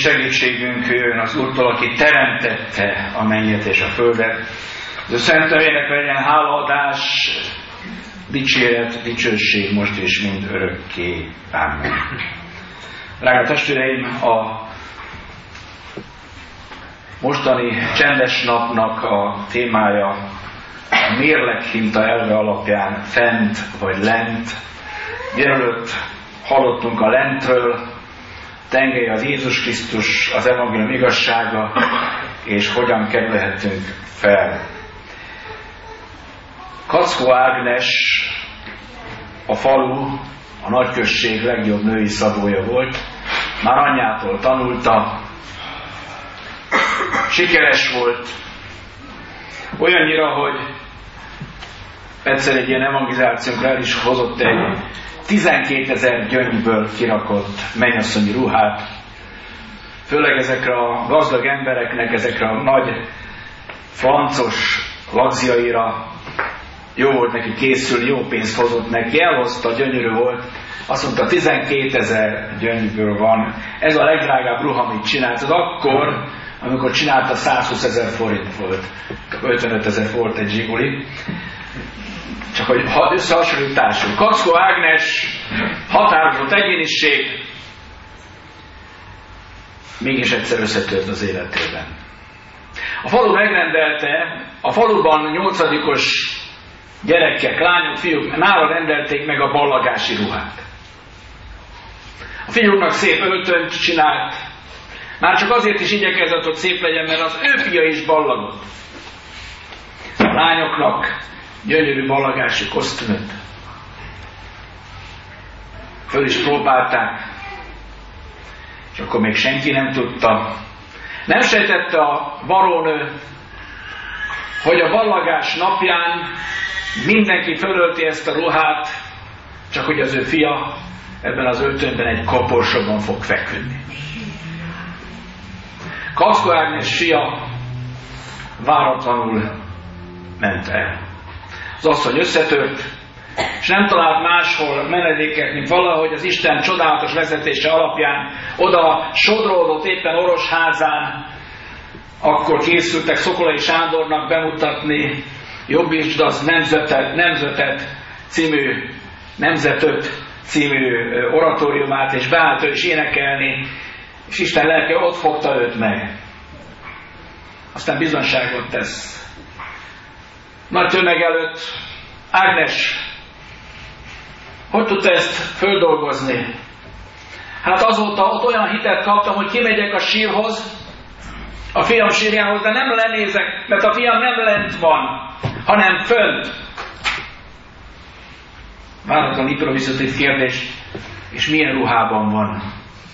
segítségünk jön az Úrtól, aki teremtette a mennyet és a földet. Az ő szent nevének legyen hálaadás, dicséret, dicsőség most és mind örökké. Amen. Drága testvéreim, a mostani csendes napnak a témája a mérleghinta elve alapján fent vagy lent. Délelőtt hallottunk a lentről, tengely az Jézus Krisztus, az evangélium igazsága, és hogyan kerülhetünk fel. Kaczkó Ágnes a falu, a nagyközség legjobb női szabója volt, már anyjától tanulta, sikeres volt, olyannyira, hogy egyszer egy ilyen evangelizációnkra el is hozott egy 12 000 gyöngyből kirakott mennyasszonyi ruhát, főleg ezekre a gazdag embereknek, ezekre a nagy francos lagziaira jó volt neki készülni, jó pénzt hozott neki, elhozta, gyönyörű volt, azt mondta, 12 000 gyöngyből van, ez a legdrágább ruha, amit csinált. Az akkor, amikor csinálta, 120 000 forint volt, 55 000 volt egy zsiguli. Csak hogy összehasonlításunk. Kaczkó Ágnes határozott egyéniség, mégis egyszer összetört az életében. A falu megrendelte, a faluban 8-os gyerekek, lányok, fiúk, nála rendelték meg a ballagási ruhát. A fiúknak szép öltönyt csinált, már csak azért is igyekezett, hogy szép legyen, mert az ő fia is ballagott. A lányoknak gyönyörű ballagási kosztümöt. Föl is próbálták, és akkor még senki nem tudta. Nem sejtette a barónő, hogy a ballagás napján mindenki fölölti ezt a ruhát, csak hogy az ő fia ebben az öltönyben egy koporsóban fog feküdni. Kaczkó Ágnes fia váratlanul ment el. Az asszony összetört, és nem talált máshol menedéket, mint valahogy az Isten csodálatos vezetése alapján oda sodródott éppen Orosházán. Akkor készültek Szokolai Sándornak bemutatni Jobbítsd az Nemzetöt című oratóriumát, és beállt ő is énekelni, és Isten lelke ott fogta őt meg. Aztán bizonyságot tesz. Nagy tömeg előtt: Ágnes, hogy tudta ezt földolgozni? Hát azóta ott olyan hitet kaptam, hogy kimegyek a sírhoz, a fiam sírjához, de nem lenézek, mert a fiam nem lent van, hanem fönt. Váratlan improvizatív kérdés, és milyen ruhában van?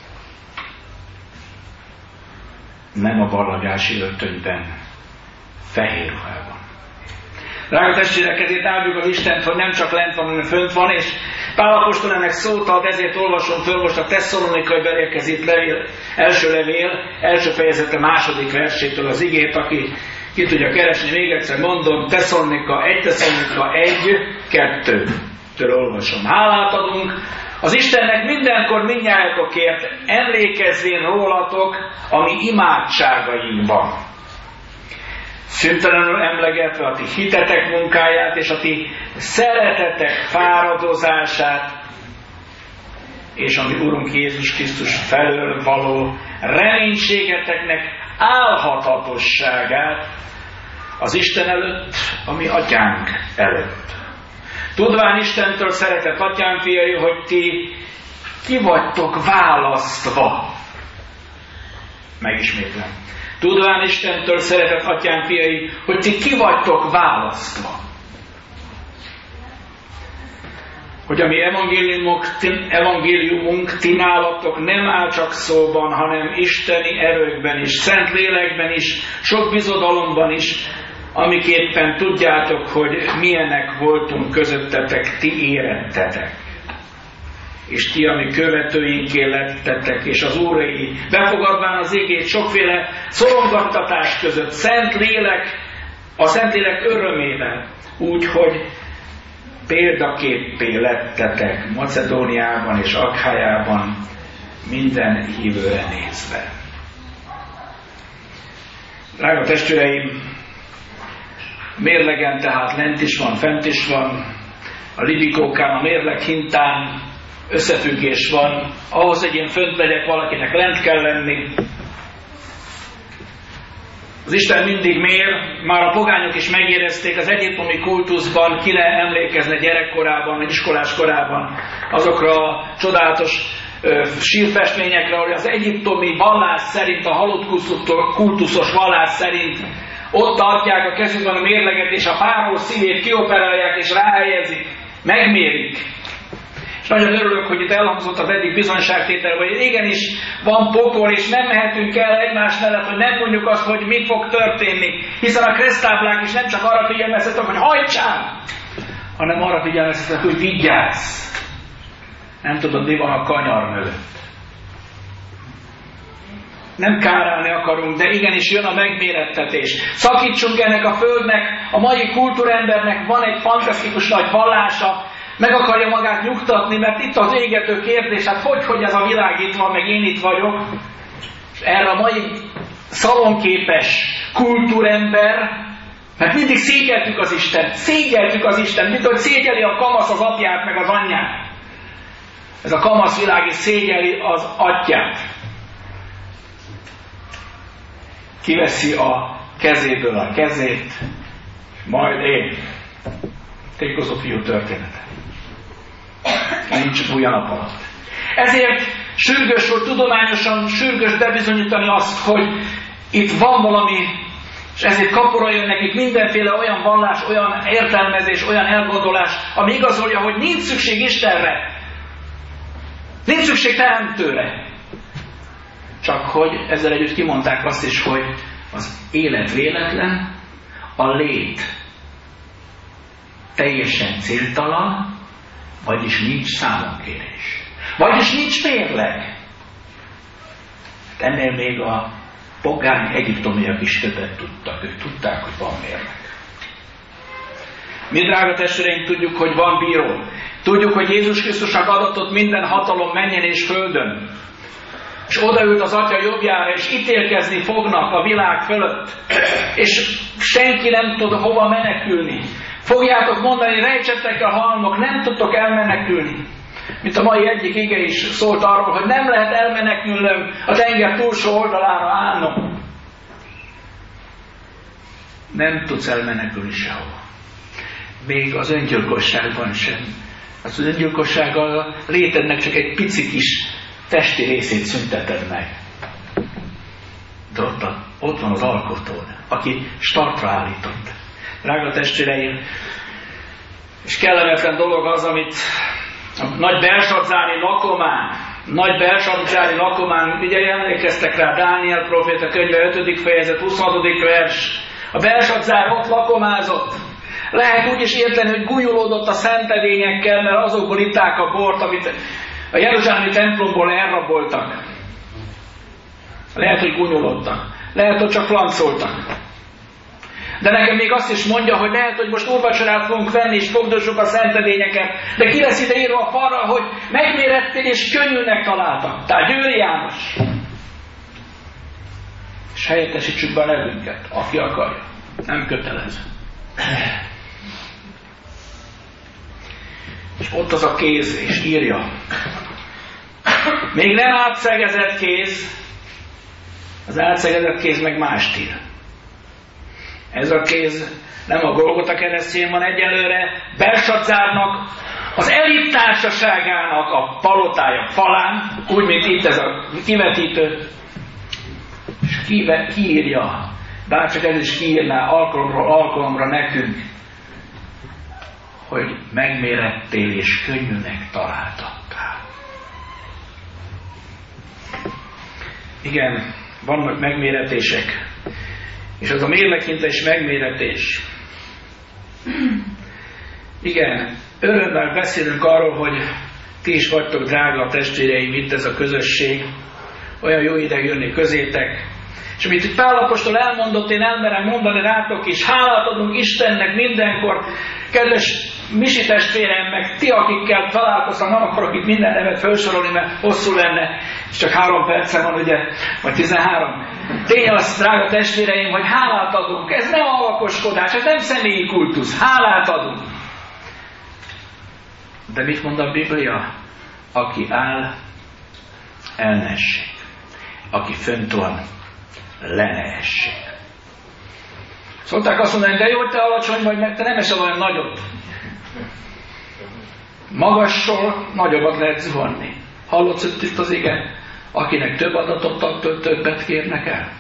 Nem a ballagási öltönyben, fehér ruhában. Drága testvérek, ezért áldjuk az Istent, hogy nem csak lent van, hanem fönt van, és Pál apostol ennek szót ad, ezért olvasom föl most a Tesszalonikai beleérkezett levél, első fejezete 2. versétől az igét, aki ki tudja keresni, még egyszer mondom, 1 Tesszalonika 1:2-től olvasom. Hálát adunk az Istennek mindenkor mindnyájatokért, emlékezvén rólatok a mi imádságainkban. Szüntelenül emlegetve a ti hitetek munkáját és a ti szeretetek fáradozását, és a mi Urunk Jézus Krisztus felől való reménységeteknek álhatatosságát az Isten előtt, a mi atyánk előtt. Tudván Istentől, szeretett atyám fiai, hogy ti ki vagytok választva. Megismétlem. Tudván Istentől, szeretett atyám fiai, hogy ti ki vagytok választva. Hogy a mi evangéliumunk ti nálatok nem áll csak szóban, hanem isteni erőkben is, szent lélekben is, sok bizodalomban is, amiképpen tudjátok, hogy milyenek voltunk közöttetek, ti érettetek. És ti, ami követőinké lettetek, és az Úrai, befogadván az igét sokféle szorongattatás között, a Szentlélek örömével, úgy, hogy példaképpé lettetek Macedóniában és Akhájában minden hívőre nézve. Drága testvéreim, mérlegen tehát lent is van, fent is van, a libikókán, a mérleg hintán összefüggés van. Ahhoz, hogy én fönt legyek, valakinek lent kell lenni. Az Isten mindig mér, már a pogányok is megérezték, az egyiptomi kultuszban ki lehet emlékezni gyerekkorában, vagy iskolás korában azokra a csodálatos sírfestményekre, ahol az egyiptomi vallás szerint, a halott kultuszos vallás szerint ott tartják a kezükben a mérleget, és a fáraó szívét kioperálják, és ráhelyezik, megmérik. És nagyon örülök, hogy itt elhangzott az egyik bizonyságtétel, hogy igenis van pokol, és nem mehetünk el egymás mellett, hogy nem mondjuk azt, hogy mi fog történni. Hiszen a keresztáblák is nem csak arra figyelmeztetnek, hogy hajtsál, hanem arra figyelmeztetnek, hogy vigyázz. Nem tudod, mi van a kanyar mögött. Nem kárálni akarunk, de igenis jön a megmérettetés. Szakítsunk ennek a földnek, a mai kultúrembernek van egy fantasztikus nagy vallása, meg akarja magát nyugtatni, mert itt az égető kérdés, hát hogy ez a világ itt van, meg én itt vagyok. És erre a mai szalonképes kultúrember, mert mindig szégyeltük az Istent, mint hogy szégyeli a kamasz az apját, meg az anyját. Ez a kamasz világ is szégyeli az atyát. Kiveszi a kezéből a kezét, majd én. Tékozó fiú története. Nincs új nap alatt. Ezért sürgős volt, tudományosan sürgős bebizonyítani azt, hogy itt van valami, és ezért kapura jön nekik mindenféle olyan vallás, olyan értelmezés, olyan elgondolás, ami igazolja, hogy nincs szükség Istenre. Nincs szükség teremtőre. Csak hogy ezzel együtt kimondták azt is, hogy az élet véletlen, a lét teljesen céltalan, vagyis nincs számonkérés. Vagyis nincs mérleg. Ennél még a pogány egyiptomiak is többet tudtak. Ők tudták, hogy van mérleg. Mi, drága testvéreink, tudjuk, hogy van bíró. Tudjuk, hogy Jézus Krisztusnak adatott minden hatalom mennyen és földön. És odaült az Atya jobbjára, és ítélkezni fognak a világ fölött. És senki nem tud hova menekülni. Fogjátok mondani, rejtsetek a halmok, nem tudtok elmenekülni. Mint a mai egyik ige is szólt arról, hogy nem lehet elmenekülnöm a tenger túlsó oldalára állnom. Nem tudsz elmenekülni sehova. Még az öngyilkosságban sem. Az öngyilkossággal a létednek csak egy pici kis testi részét szünteted meg. De ott van az alkotód, aki startra állított. Drága testvéreim, és kellemetlen dolog az, amit a nagy Belsadzsári lakomán, ugye emlékeztek rá, Dániel próféta könyve 5. fejezet 26. vers. A Belsadzsár ott lakomázott. Lehet úgy is érteni, hogy gúnyolódott a szentedényekkel, mert azokból itták a bort, amit a jeruzsálemi templomból elraboltak. Lehet, hogy gúnyolódtak. Lehet, hogy csak flancoltak. De nekem még azt is mondja, hogy lehet, hogy most úrvacsorát fogunk venni, és fogdossuk a szentedényeket, de ki lesz ide írva a falra, hogy megmérettél és könnyűnek találtak. Tehát Győri János. És helyettesítsük be a nevünket, aki akarja. Nem kötelező. És ott az a kéz, és írja. Még nem átszegezett kéz, az átszegezett kéz meg mást ír. Ez a kéz nem a Golgota keresztjén van egyelőre, Belsadzsárnak, az elit társaságának a palotája falán, úgy, mint itt ez a kivetítő, és kiírja, bárcsak ez is kiírná alkalomról alkalomra nekünk, hogy megmérettél és könnyűnek találtattál. Igen, vannak megméretések, és az a mérleghintes megméretés. Igen, örömmel beszélünk arról, hogy ti is vagytok, drága testvéreim, itt ez a közösség, olyan jó ideg jönni közétek. És amit itt Pál apostol elmondott, én elmerem mondani rátok is, hálát adunk Istennek mindenkor. Kedves Misi testvérem, meg ti, akikkel találkoztam, nem akarok itt minden nevet felsorolni, mert hosszú lenne, és csak 3 percen van, ugye, vagy 13. Tény az, drága testvéreim, hogy hálát adunk. Ez nem alakoskodás, ez nem személyi kultusz. Hálát adunk. De mit mond a Biblia? Aki áll, el ne essék. Aki fönt van, le ne essék. Szokták azt mondani, de jó, hogy te alacsony vagy, mert te nem esel olyan nagyot. Magasról nagyobbat lehet zuhanni. Hallott itt az ige? Akinek több adatot ad, többet kérnek el.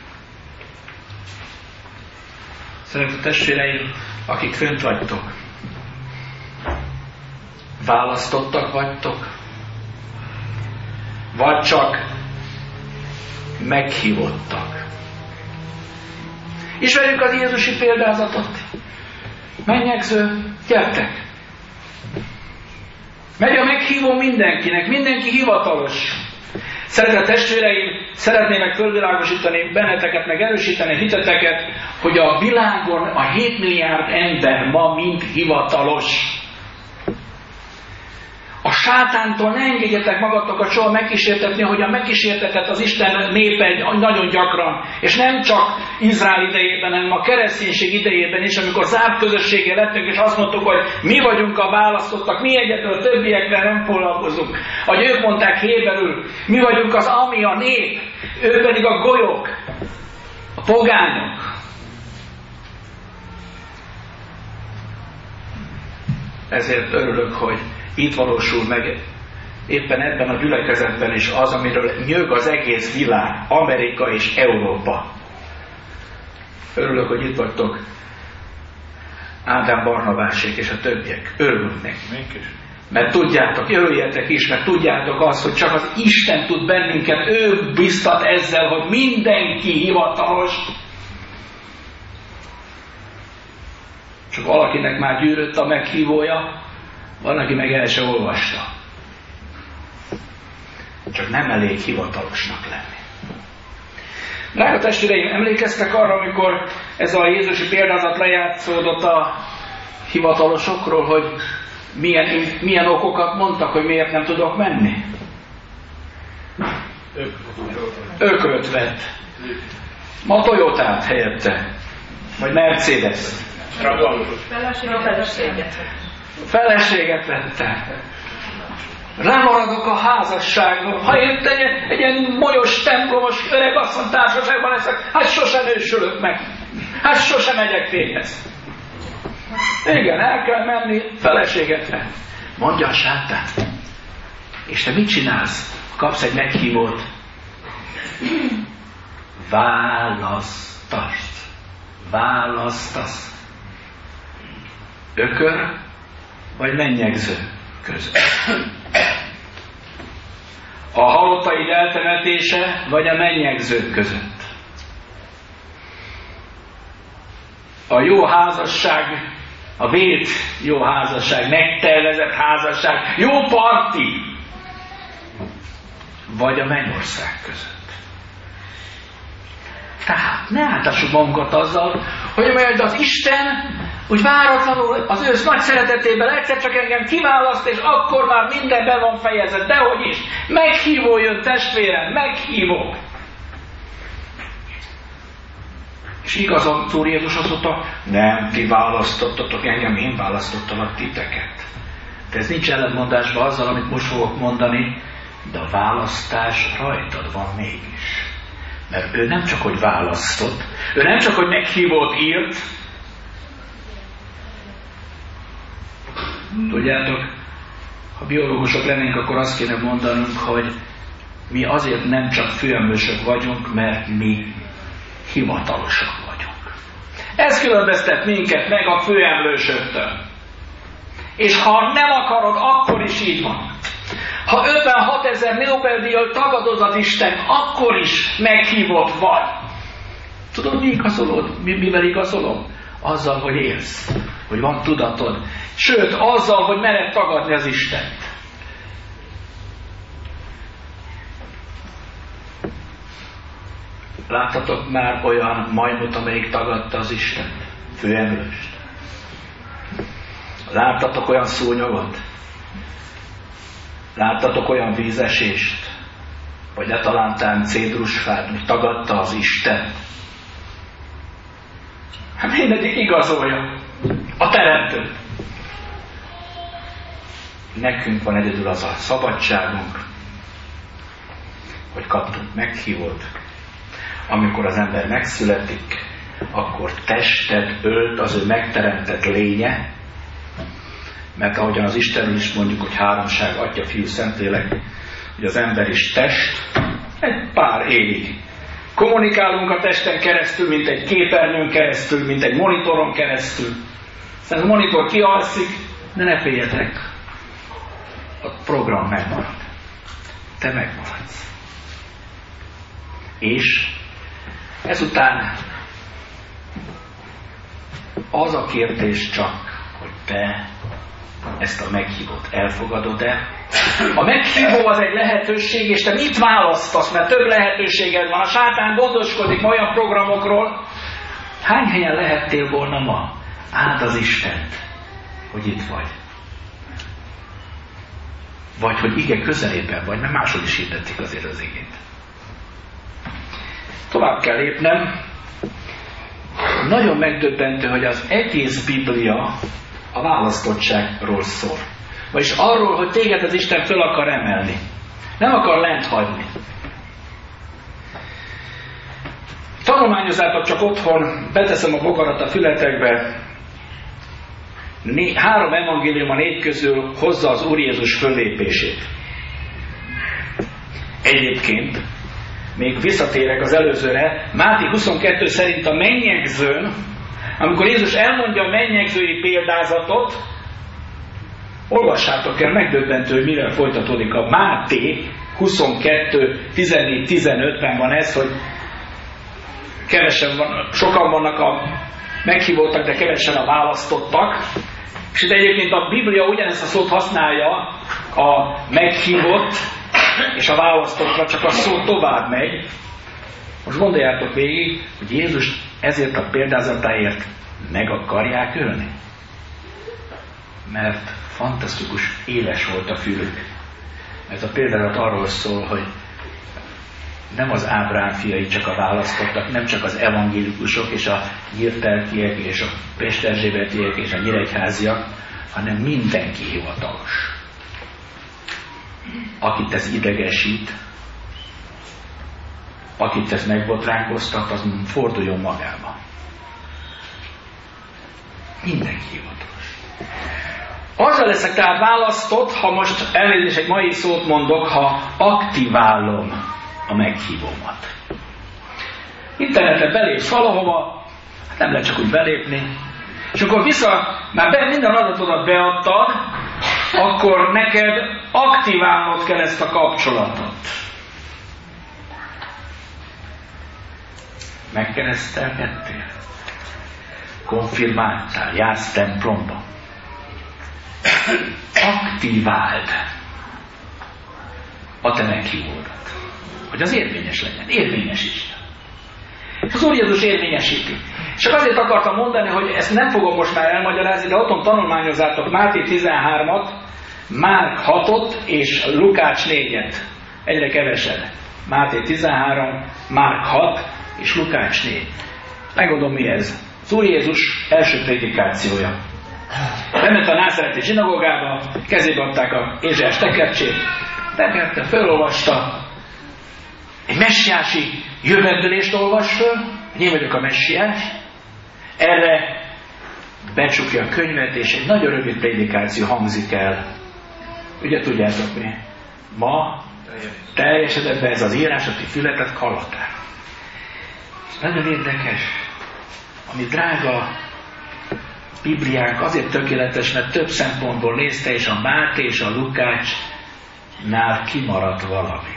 Szeretett testvéreim, akik fönt vagytok, választottak vagytok, vagy csak meghívottak. Ismerjük az jézusi példázatot. Mennyegző, gyertek! Megy a meghívó mindenkinek, mindenki hivatalos. Szeretett testvéreim, szeretnének fölvilágosítani benneteket, meg erősíteni hiteteket, hogy a világon a 7 milliárd ember ma mind hivatalos. A sátántól ne engedjetek magatokat soha megkísértetni, ahogyan megkísértetett az Isten népe nagyon gyakran. És nem csak Izrael idejében, hanem a kereszténység idejében is, amikor zárt közösséggel lettünk, és azt mondtuk, hogy mi vagyunk a választottak, mi egyetlen a többiekkel nem foglalkozunk. Ahogy ők mondták héberül, mi vagyunk az ami, a nép, ők pedig a golyok, a pogányok. Ezért örülök, hogy itt valósul meg éppen ebben a gyülekezetben is az, amiről nyög az egész világ, Amerika és Európa. Örülök, hogy itt vagytok, Ádám, Barnabásék és a többiek. Örülök neki. Mert tudjátok, örüljetek is, mert tudjátok azt, hogy csak az Isten tud bennünket, ő biztat ezzel, hogy mindenki hivatalos. Csak valakinek már gyűrött a meghívója, van, aki meg el sem olvasta. Csak nem elég hivatalosnak lenni. Drága testvéreim, emlékeztek arra, amikor ez a jézusi példázat lejátszódott a hivatalosokról, hogy milyen okokat mondtak, hogy miért nem tudok menni? Ökröt vett. Ma Toyotát helyette. Vagy Mercedes. Feleséget vette. Lemaradok a házasságról. Ha én egy ilyen molyos, templomos, öreg asszony társaságban leszek, hát sosem nősülök meg. Hát sosem megyek fényhez. Igen, el kell menni, feleséget vett. Mondja a sátán. És te mit csinálsz? Kapsz egy meghívót. Választasz. Ökör vagy mennyegző között. A halottaid eltemetése vagy a mennyegzők között. A jó házasság, a vélt jó házasság, megtervezett házasság, jó parti, vagy a mennyország között. Tehát ne áltassuk magunkat azzal, hogy majd az Isten úgy váratlanul az ősz nagy szeretetében egyszer csak engem kiválaszt, és akkor már minden be van fejezett. Dehogy is. Meghívó jön, testvérem, meghívó. És igazán Úr Jézus azt mondta, nem, ti választottatok engem, én választottalak titeket. De ez nincs ellentmondásban azzal, amit most fogok mondani, de a választás rajtad van mégis. Mert ő nem csak, hogy választott, ő nem csak, hogy meghívót írt. Tudjátok, ha biológusok lennénk, akkor azt kéne mondanunk, hogy mi azért nem csak főemlősök vagyunk, mert mi hivatalosak vagyunk. Ez különböztet minket meg a főemlősöktől. És ha nem akarod, akkor is így van. Ha 56 000 Nobel-díjjal tagadod az Isten, akkor is meghívott vagy. Tudod, mi igazolod? Mivel igazolod? Azzal, hogy élsz, hogy van tudatod. Sőt, azzal, hogy mered tagadni az Istent. Láttatok már olyan majmot, amelyik tagadta az Istent? Főemlőst. Láttatok olyan szúnyogot? Láttatok olyan vízesést? Vagy letalántán cédrusfát, hogy tagadta az Isten? Hát mindegyik igazolja a teremtő. Nekünk van egyedül az a szabadságunk, hogy kaptunk meghívót. Amikor az ember megszületik, akkor testet ölt az ő megteremtett lénye, mert ahogyan az Istenről is mondjuk, hogy háromság, Atya, Fiú, Szentlélek, hogy az ember is test, egy pár évig. Kommunikálunk a testen keresztül, mint egy képernyőn keresztül, mint egy monitoron keresztül. Aztán a monitor kialszik, de ne féljetek, a program megmarad. Te megmaradsz. És ezután az a kérdés csak, hogy te ezt a meghívót elfogadod-e? A meghívó az egy lehetőség, és te mit választasz, mert több lehetőséged van. A sátán gondoskodik olyan programokról. Hány helyen lehettél volna ma? Áld az Istent, hogy itt vagy. Vagy hogy ige közelében vagy, mert máshol is hirdették azért az igét. Tovább kell lépnem. Nagyon megdöbbentő, hogy az egész Biblia a választottságról szól. Vagyis arról, hogy téged az Isten föl akar emelni. Nem akar lent hagyni. Tanulmányozzátok csak otthon, beteszem a bogarat a fületekbe. 3 evangélium a 4 közül hozza az Úr Jézus fölépését. Egyébként, még visszatérek az előzőre, Máté 22 szerint a mennyegzőn, amikor Jézus elmondja a mennyegzői példázatot, olvassátok el, megdöbbentő, hogy mivel folytatódik a Máté 22, 14-15-ben van ez, hogy sokan vannak a meghívottak, de kevesen a választottak. És itt egyébként a Biblia ugyanezt a szót használja a meghívott és a választottra, csak a szó tovább megy. Most gondoljátok végig, hogy Jézus ezért a példázatáért meg akarják ölni. Mert fantasztikus éles volt a fülük. Ez a példázat arról szól, hogy nem az Ábrám fiai csak a választottak, nem csak az evangélikusok és a nyírtelkiek és a pesterzsébetiek és a nyíregyháziak, hanem mindenki hivatalos. Akit ez idegesít, akit ez megbotránkoztat, az forduljon magába. Mindenki hivatalos. Azzal leszek tehát választott, ha most elnézést egy mai szót mondok, ha aktiválom a meghívómat. Interneten belépsz valahova, nem lehet csak úgy belépni, és akkor már minden adatodat beadtad, akkor neked aktiválnod kell ezt a kapcsolatot. Megkeresztelkedtél? Konfirmáltál? Jársz templomba? Aktiváld a te meghívódat, hogy az érvényes legyen. Érvényesítsd. Az Úr Jézus érvényesíti. Csak azért akartam mondani, hogy ezt nem fogom most már elmagyarázni, de otthon tanulmányozzátok Máté 13-at, Márk 6-ot és Lukács 4-et. Egyre kevesebb. Máté 13, Márk 6 és Lukács 4. Megmondom, mi ez. Az Úr Jézus első prédikációja. Bement a názáreti zsinagógába, kezébe adták a Ézsaiás tekercsét, tekerte, felolvasta, egy messiási jövendőlést olvas föl, hogy én vagyok a messiás, erre becsukja a könyvet, és egy nagyon rövid prédikáció hangzik el. Ugye tudjátok mi? Ma teljesedett be ez az írás, a ti fületet hallatán. Nagyon érdekes, ami drága Bibliánk azért tökéletes, mert több szempontból nézte, és a Máté és a Lukácsnál kimaradt valami.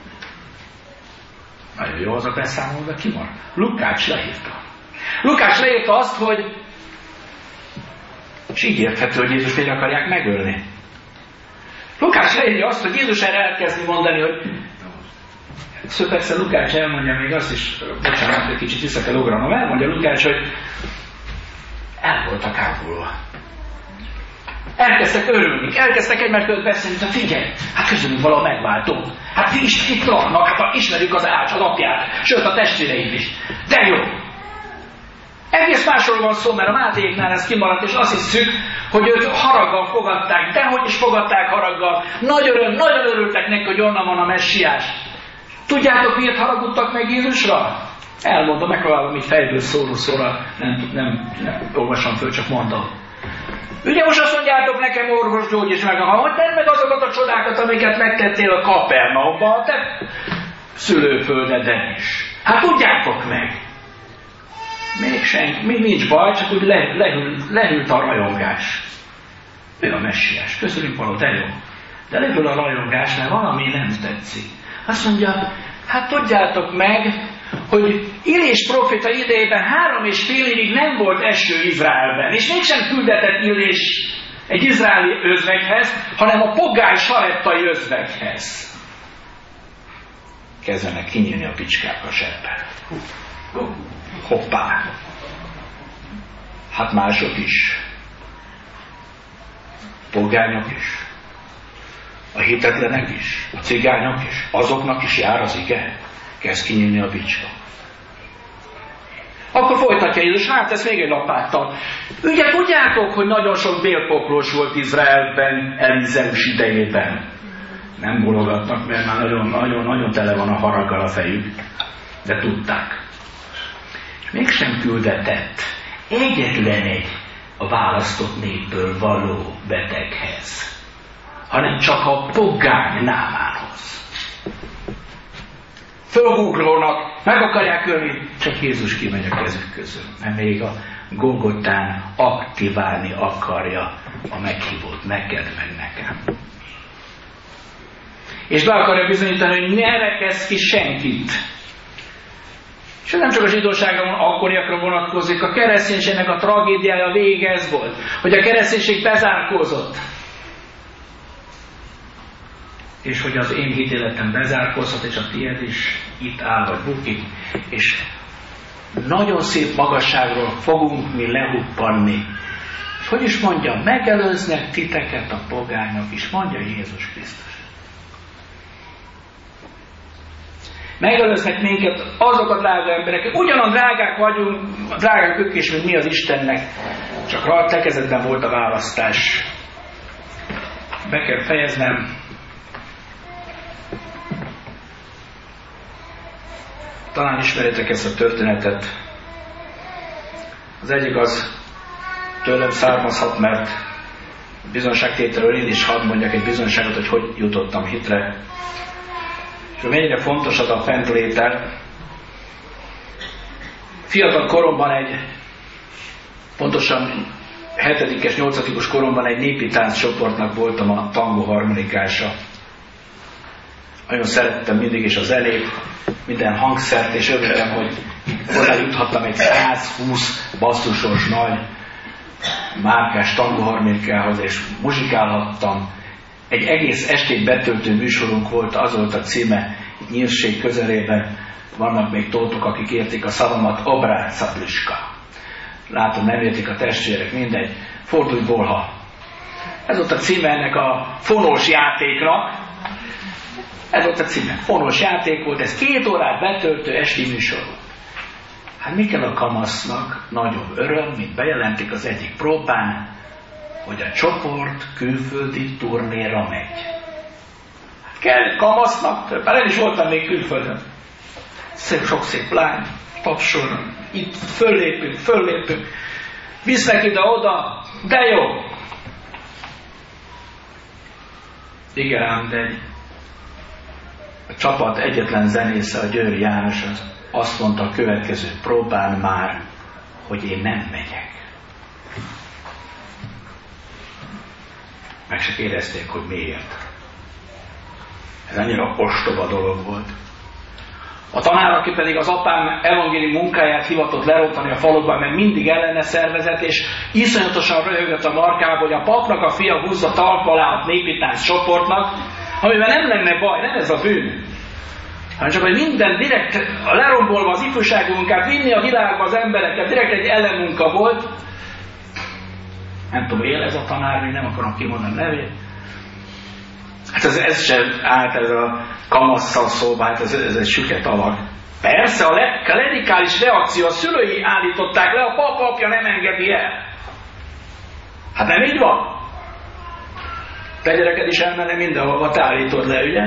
Nagyon jó az a beszámoló, de kimaradt. Lukács leírta. Lukács leírta azt, hogy és így érthető, hogy Jézus miért akarják megölni. Lukács leírja azt, hogy Jézus erre elkezdi mondani, hogy szóval persze Lukács elmondja még azt is, bocsánat, egy kicsit vissza kell ugranom, elmondja Lukács, hogy el voltak ápolva. Elkezdtek örülni, elkezdtek egymás között beszélni, hogy figyelj, hát közülünk valahol megváltó. Hát ti is itt laknak, hát ismerjük az Ács, az apját, sőt a testvéreit is. De jó! Egész másról van szó, mert a Mátéknál ez kimaradt, és azt hiszük, hogy őt haraggal fogadták, dehogy is fogadták haraggal. Nagyon örültek neki, hogy onnan van a messiás. Tudjátok, miért haragudtak meg Jézusra? Elmondom, megpróbálom így fejből szóra, nem olvasom föl, csak mondom. Ugye most azt mondjátok nekem, orvosgyógyis meg, hogy tedd meg azokat a csodákat, amiket megtettél a Kapernaumban, a te szülőföldeden is. Hát tudjátok meg. Még senki, még nincs baj, csak úgy lehűlt a rajongás. Ő a messiás, közülünk való, de jó. De lehűl a rajongás, mert valami nem tetszik. Azt mondja, hát tudjátok meg, hogy Illés proféta idejében 3,5 évig nem volt eső Izraelben, és mégsem küldetett Illés egy izraeli özvegyhez, hanem a pogány sareptai özvegyhez. Kezdenek kinyílni a picskák a zsebben. Hoppá! Hát mások is. Pogányok is. A hitetlenek is. A cigányok is. Azoknak is jár az ige. Kezd kinyílni a bicska. Akkor folytatja Jézus, hát ez még egy lapáttal. Ugye tudjátok, hogy nagyon sok bélpoklós volt Izraelben Elizeus idejében. Nem bologatnak, mert már nagyon tele van a haraggal a fejük. De tudták. Mégsem küldetett egyetlen egy a választott népből való beteghez, hanem csak a pogány Námánhoz. Fölgooglolnak, meg akarják ölni, csak Jézus kimegy a kezük közül, mert még a Golgotán aktiválni akarja a meghívót, neked meg nekem. És be akarja bizonyítani, hogy ne rekesz ki senkit. És ez nem csak a zsidóságra akkoriakra vonatkozik, a kereszténységnek a tragédiája vége ez volt, hogy a kereszténység bezárkózott. És hogy az én hitéletem bezárkózhat, és a tiéd is itt áll vagy bukik, és nagyon szép magasságról fogunk mi lehuppanni. És hogy is mondja, megelőznek titeket a pogányok is, mondja Jézus Krisztus. Megelőznek minket azok a drága emberek, ugyanan drágák vagyunk, drágák ők is, mint mi az Istennek, csak rajta tekezetben volt a választás. Be kell fejeznem. Talán ismeritek ezt a történetet. Az egyik az tőlem származhat, mert bizonságtételről én is hadd mondjak egy bizonságot, hogy jutottam hitre. És mennyire fontos az a fentlétel. Fiatal koromban pontosan 7-es, 8-os koromban egy népi tánccsoportnak voltam a tangó harmonikása. Nagyon szerettem mindig is a zenét, minden hangszert, és örültem, hogy hozzájuthattam egy 120 basszusos nagy márkás tangóharmonikához, és muzsikálhattam. Egy egész estét betöltő műsorunk volt, az volt a címe, itt Nyírség közelében vannak még tótok, akik értik a szavamat, Obráca Bliska. Látom, nem értik a testvérek, mindegy, fordulj bolha. Ez volt a címe ennek a fonós játéknak. Ez volt a címe, fonós játék volt, ez 2 órát betöltő esti műsor volt. Hát mi kell a kamasznak? Nagyobb öröm, mint bejelentik az egyik próbán, hogy a csoport külföldi turnéra megy. Hát kell kamasznak, mert el is voltam még külföldön. Sok szép lány, tapsol, itt föllépünk, visznek ide-oda, de jó. Igen ám, de a csapat egyetlen zenésze, a Győri János, azt mondta a következő próbán már, hogy én nem megyek. Meg se érezték, hogy miért. Ez annyira ostoba dolog volt. A tanár, aki pedig az apám evangélium munkáját hivatott lerontani a falukban, mert mindig ellene szervezett, és iszonyatosan röhögött a markába, hogy a papnak a fia húzza talpa alá a népi tánc csoportnak, amiben nem lenne baj, nem ez a bűn, hanem csak, hogy minden direkt lerombolva az ifjúsági munkát, vinni a világba az embereket, direkt egy ellenmunka volt. Nem tudom, él ez a tanár, még nem akarom kimondani nevét. Hát ez sem állt ez a kamasszal szóba, hát ez egy süket alak. Persze, a radikális reakció, a szülői állították le, a papa apja nem engedi el. Hát nem így van? Te gyereked is elmenne mindenhova, te állítod le, ugye?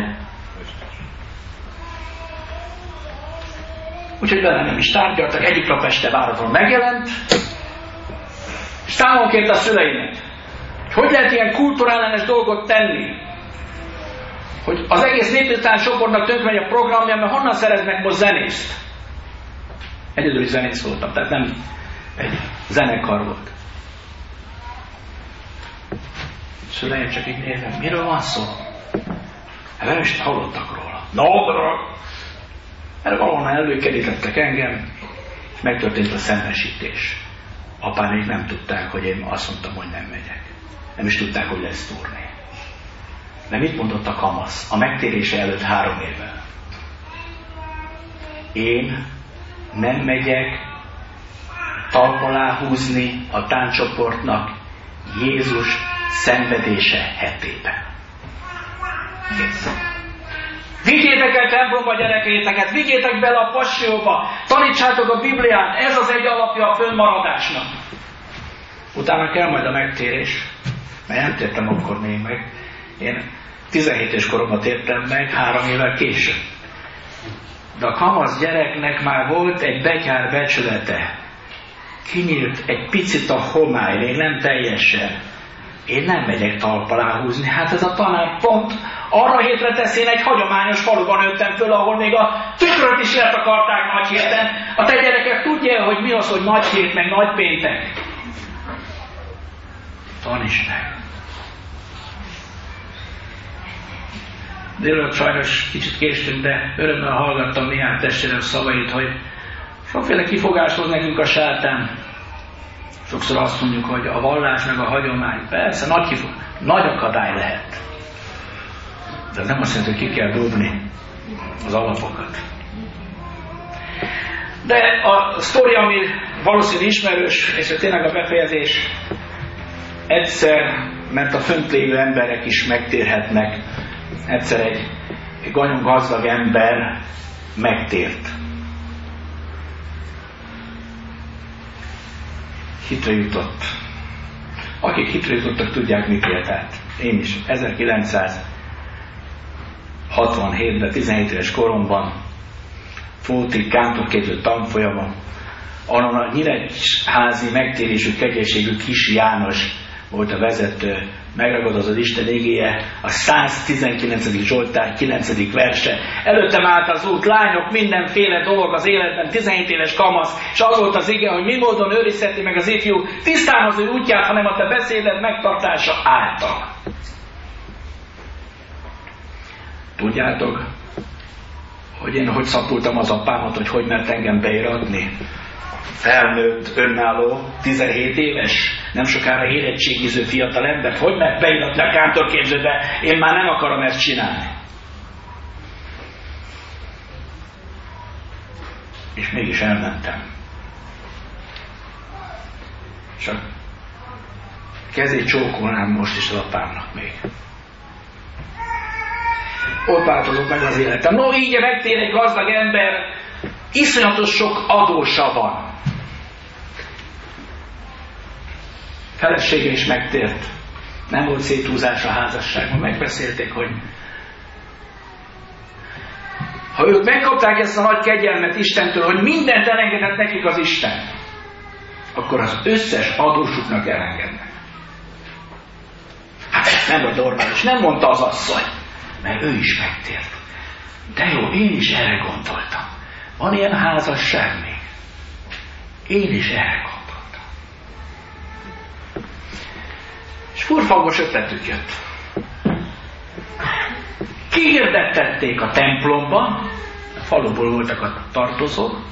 Úgyhogy vele nem is tárgyaltak, egyik nap este váratlanul megjelent, és számon kérte a szüleimet, hogy lehet ilyen kultúrellenes dolgot tenni, hogy az egész néptelen csoportnak tönkremegy a programja, mert honnan szereznek most zenészt? Egyedül is zenész voltam, tehát nem egy zenekar volt. Szüleim csak így nézem, miről van szó? Hát nem is hallottak róla. Erre valahonnan előkerítettek engem, és megtörtént a szembesítés. Apámék nem tudták, hogy én azt mondtam, hogy nem megyek. Nem is tudták, hogy lesz turné. De mit mondott a kamasz? A megtérése előtt 3 évvel. Én nem megyek talp alá húzni a tánccsoportnak Jézus szenvedése hetében. Kész. Vigyétek el templomba gyerekeiteket, vigyétek bele a passióba, tanítsátok a Bibliát, ez az egy alapja a fönnmaradásnak. Utána kell majd a megtérés, mert nem tértem akkor még meg. Én 17 éves koromban tértem meg, 3 évvel később. De a kamasz gyereknek már volt egy betyár becsülete. Kinyílt egy picit a homály, még nem teljesen. Én nem megyek talp alá húzni. Hát ez a tanár pont arra hétre tesz, én egy hagyományos faluban nőttem föl, ahol még a tükröt is letakarták nagy héten. A te gyerekek tudja, hogy mi az, hogy nagy hét, meg nagy péntek. Tanítsd meg. Délután sajnos kicsit késtünk, de örömmel hallgattam Mihály testvérem szavait, hogy sokféle kifogást hoz nekünk a sátán. Sokszor azt mondjuk, hogy a vallás meg a hagyomány, persze nagy akadály lehet. De nem azt jelenti, hogy ki kell dobni az alapokat. De a sztori, ami valószínűleg ismerős, és tényleg a befejezés, egyszer, mert a fönt lévő emberek is megtérhetnek, egyszer egy nagyon gazdag ember megtért. Hitre jutott. Akik hitre jutottak, tudják, mit élt át. Én is 1967-ben, 17 éves koromban Fóti kántorképző tanfolyamon, onnan a nyíregyházi megtérésű, kegyességű Kis János volt a vezető, megragadott az Isten igéje, a 119. Zsoltár 9. verse. Előttem állt az út, lányok, mindenféle dolog az életben, 17 éves kamasz, és az volt az ige, hogy mi módon őrizheti meg az ifjú tisztán az ő útját, hanem a te beszéded megtartása által. Tudjátok, hogy én hogy szapultam az apámat, hogy mert engem beiratni? Felnőtt, önálló, 17 éves, nem sokára érettségiző fiatal embert, hogy mert beiratni a kántorképzőbe, én már nem akarom ezt csinálni. És mégis elmentem. És a kezét csókolnám most is az apámnak még. Ott változott meg az életem. No, így megtér egy gazdag ember, iszonyatos sok adósa van. Felesége is megtért. Nem volt széthúzás a házasságban. Megbeszélték, hogy ha ők megkapták ezt a nagy kegyelmet Istentől, hogy mindent elengedett nekik az Isten, akkor az összes adósuknak elengednek. Hát nem volt normális. Nem mondta az asszony, mert ő is megtért. De jó, én is erre gondoltam. Van ilyen házasság még? Én is erre gondoltam. És furfangos ötletük jött. Kihirdettették a templomban, a faluból voltak a tartozók,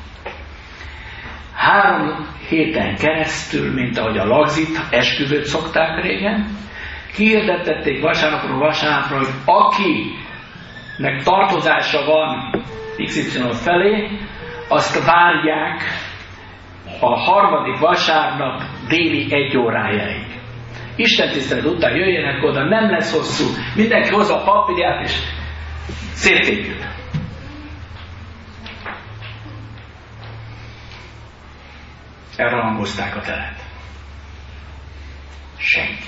3 héten keresztül, mint ahogy a lagzit, esküvőt szokták régen, kihirdettették vasárnapról vasárnapra, hogy akinek tartozása van XY felé, azt várják a 3. vasárnap déli 1 órájáig. Isten tisztelet után jöjjenek oda, nem lesz hosszú, mindenki hozza a papírját, és széttépjük. Elrangozták a teret. Senki.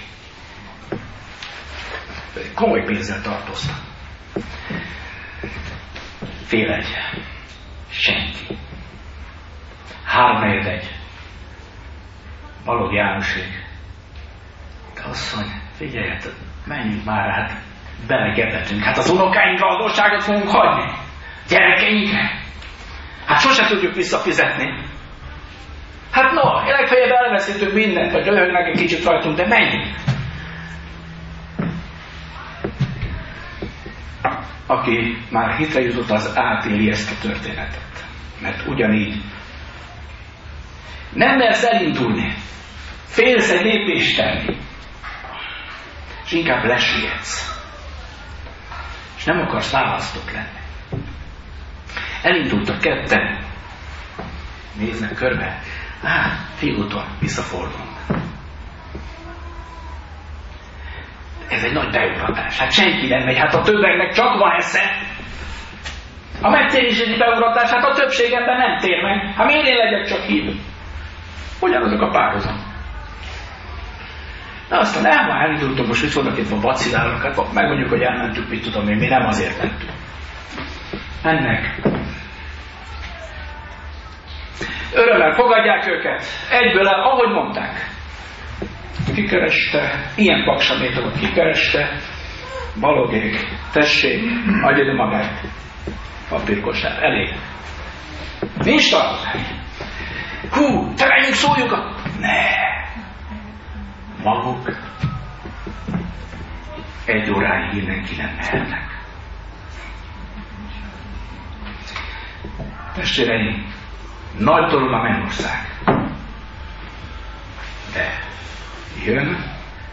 Komoly pénzzel tartoztak. Fél egy. Senki. 3-4. Balogh Jánosék. De asszony, figyelj, menjünk már, hát belegebetünk. Hát az unokáinkra adósságot fogunk hagyni. Gyerekeinkre. Hát sose tudjuk visszafizetni. Hát no, legfeljebb elveszítünk mindent, vagy röhögnek egy kicsit rajtunk, de menjünk. Aki már hitre jutott, az átéli ezt a történetet. Mert ugyanígy nem mersz elindulni, félsz egy lépést tenni, és inkább lesüllyedsz, és nem akarsz választott lenni. Elindultak ketten, néznek körbe, félúton visszafordulunk. Ez egy nagy beugratás. Hát senki nem megy, hát a többeknek csak van esze. A megtérési beugratás, hát a többség ebben nem tér meg. Hát miért én legyek csak hív? Ugyanazok a párhuzam. De aztán már elindultunk, most viszonylag vacilálunk, hát megmondjuk, hogy elmentük, mit tudom én, mi nem azért mentünk. Mennek. Örömmel fogadják őket, egyből el, ahogy mondták. Kikereste, ilyen paksamétokat kikereste, Baloghék, tessék, adj ide magát. Papírkosár, elég. Nincs tartozány. Hú, te menjünk, szóljuk a... Ne. Maguk 1 óráig innen ki nem mehetnek. Testvéreim, nagy dolog a mennyország. De jön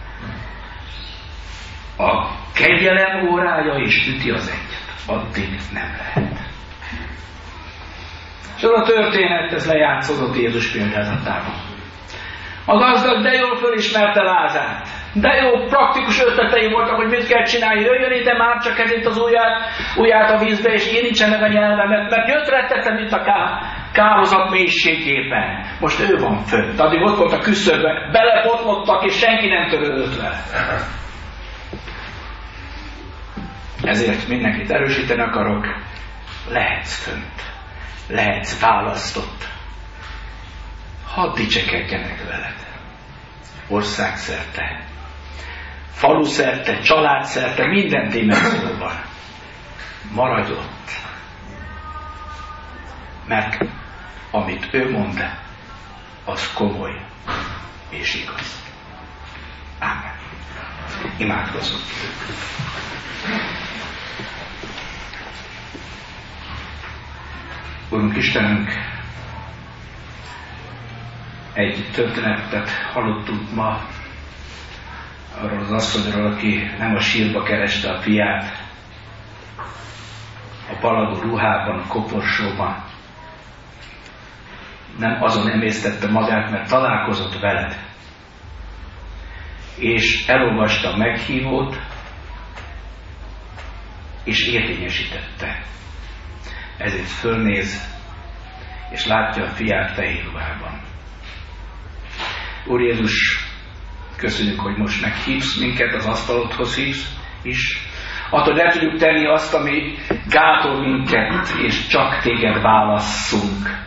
a kegyelem órája és üti az egyet. Addig nem lehet. És az a történet, ez lejátszódott Jézus példázatában. A gazdag de jól fölismerte Lázárt. De jó praktikus ötletei voltak, hogy mit kell csinálni. Jöjjön ide már csak ezért az ujját a vízbe, és érintse meg a nyelvemet, mert gyötrettettem itt a kározat mélységében. Most ő van fönt. Addig ott volt a küszöbben, belebotlottak, és senki nem törődött vele. Ezért mindenkit erősíteni akarok. Lehetsz fönt. Lehetsz választott. Hadd dicsekedjenek veled. Országszerte, faluszerte, családszerte, minden dimenzióban. Maradj ott. Mert amit ő mond, az komoly és igaz. Ámen. Imádkozzunk. Urunk Istenünk, egy történetet hallottunk ma arról az asszonyról, aki nem a sírba kereste a fiát, a palagó ruhában, a koporsóban. Nem azon emésztette magát, mert találkozott veled. És elolvasta a meghívót, és érvényesítette. Ezért fölnéz, és látja a fiát fehér ruhában. Úr Jézus, köszönjük, hogy most meghívsz minket, az asztalodhoz hívsz is. Attól nem tudjuk tenni azt, ami gátol minket, és csak téged válasszunk,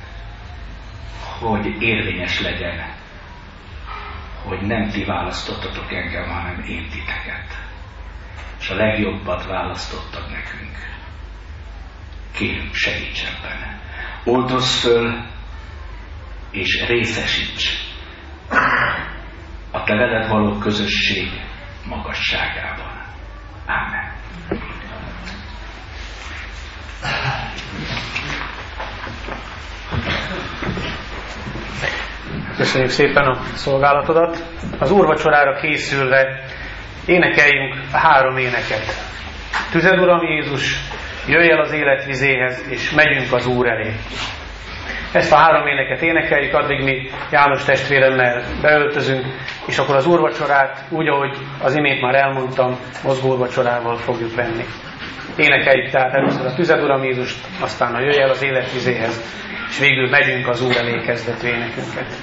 hogy érvényes legyen, hogy nem ti választottatok engem, hanem én titeket. És a legjobbat választottak nekünk. Kérünk, segíts ebben. Oldozz föl, és részesíts a te veled való közösség magasságában. Ámen. Köszönjük szépen a szolgálatodat. Az úrvacsorára készülve énekeljünk 3 éneket. Tüzed, Uram Jézus, jöjj el az élet vizéhez, és megyünk az Úr elé. Ezt a 3 éneket énekeljük, addig mi János testvéremmel beöltözünk, és akkor az úrvacsorát úgy, ahogy az imént már elmondtam, mozgó úrvacsorával fogjuk venni. Énekeljük tehát először a Tüzed, Uram Jézust, aztán a Jöjj el az élet vizéhez, és végül megyünk az Úr elé kezdett énekünket.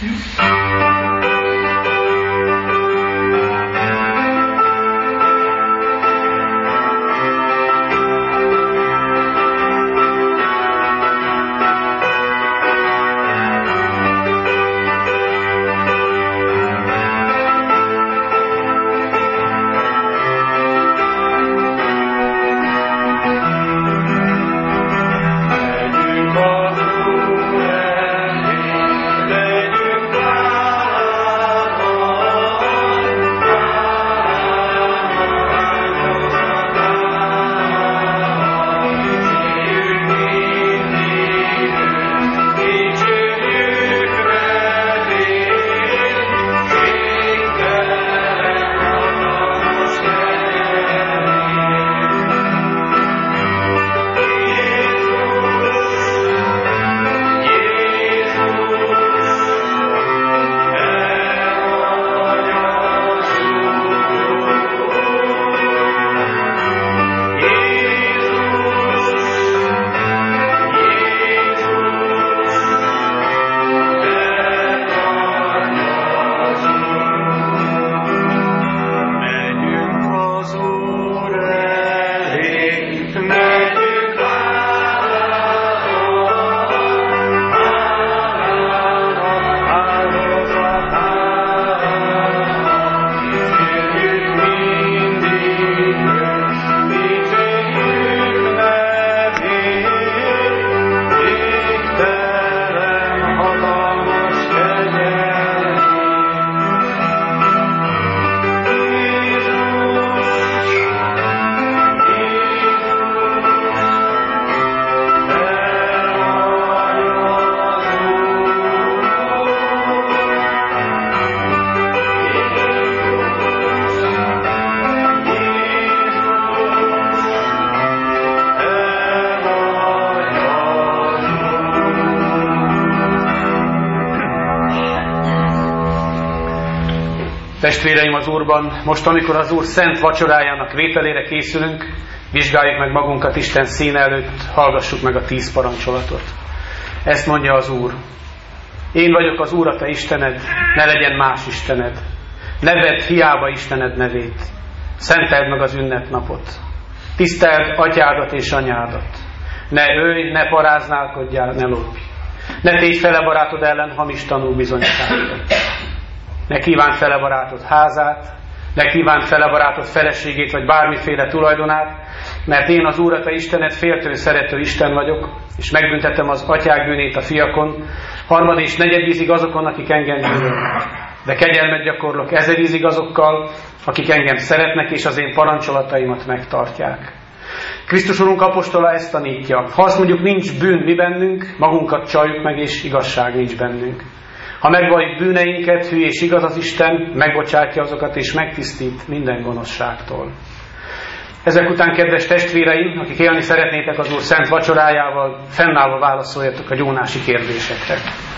Testvéreim az Úrban, most amikor az Úr szent vacsorájának vételére készülünk, vizsgáljuk meg magunkat Isten színe előtt, hallgassuk meg a 10 parancsolatot. Ezt mondja az Úr: én vagyok az Úr, a te Istened, ne legyen más istened. Ne vedd hiába Istened nevét. Szenteld meg az ünnepnapot. Tiszteld atyádat és anyádat. Ne ölj, ne paráználkodjál, ne lopj. Ne tégy fele barátod ellen hamis tanúbizonyságot. Ne kívánt fele barátod házát, ne kívánt fele barátod feleségét, vagy bármiféle tulajdonát, mert én az Úr, a te Istened, féltő, szerető Isten vagyok, és megbüntetem az atyák bűnét a fiakon, harmad és negyedízig azokon, akik engem gyűlölnek. De kegyelmet gyakorlok ezerízig azokkal, akik engem szeretnek, és az én parancsolataimat megtartják. Krisztus Urunk apostola ezt tanítja: ha azt mondjuk, nincs bűn mi bennünk, magunkat csaljuk meg, és igazság nincs bennünk. Ha megvalljuk bűneinket, hű és igaz az Isten, megbocsátja azokat, és megtisztít minden gonoszságtól. Ezek után, kedves testvéreim, akik élni szeretnétek az Úr szent vacsorájával, fennállva válaszoljatok a gyónási kérdésekre.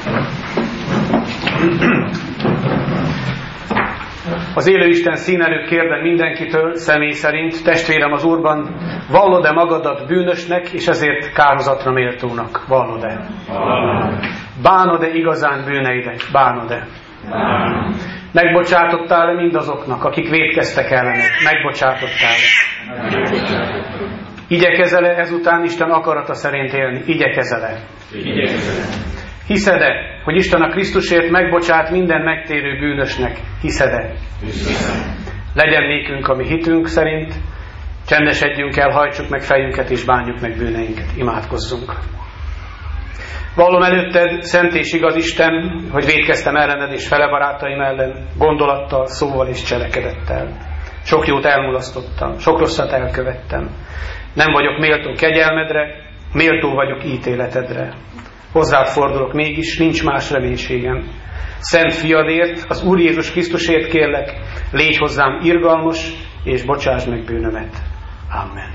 Az élő Isten szín előtt kérdem mindenkitől, személy szerint: testvérem az Úrban, vallod-e magadat bűnösnek, és ezért kárhozatra méltónak? Vallod-e? Bánod-e igazán bűneidet? Bánod-e? Megbocsátottál-e mindazoknak, akik vétkeztek ellened? Megbocsátottál-e? Igyekezel-e ezután Isten akarata szerint élni? Igyekezel-e? Hiszed-e, hogy Isten a Krisztusért megbocsát minden megtérő bűnösnek? Hiszed-e? Legyen nékünk a mi hitünk szerint, csendesedjünk el, hajtsuk meg fejünket és bánjuk meg bűneinket. Imádkozzunk. Vallom előtted, szent és igaz Isten, hogy vétkeztem ellened és fele barátaim ellen, gondolattal, szóval és cselekedettel. Sok jót elmulasztottam, sok rosszat elkövettem. Nem vagyok méltó kegyelmedre, méltó vagyok ítéletedre. Hozzád fordulok mégis, nincs más reménységem. Szent fiadért, az Úr Jézus Krisztusért kérlek, légy hozzám irgalmas, és bocsásd meg bűnömet. Amen.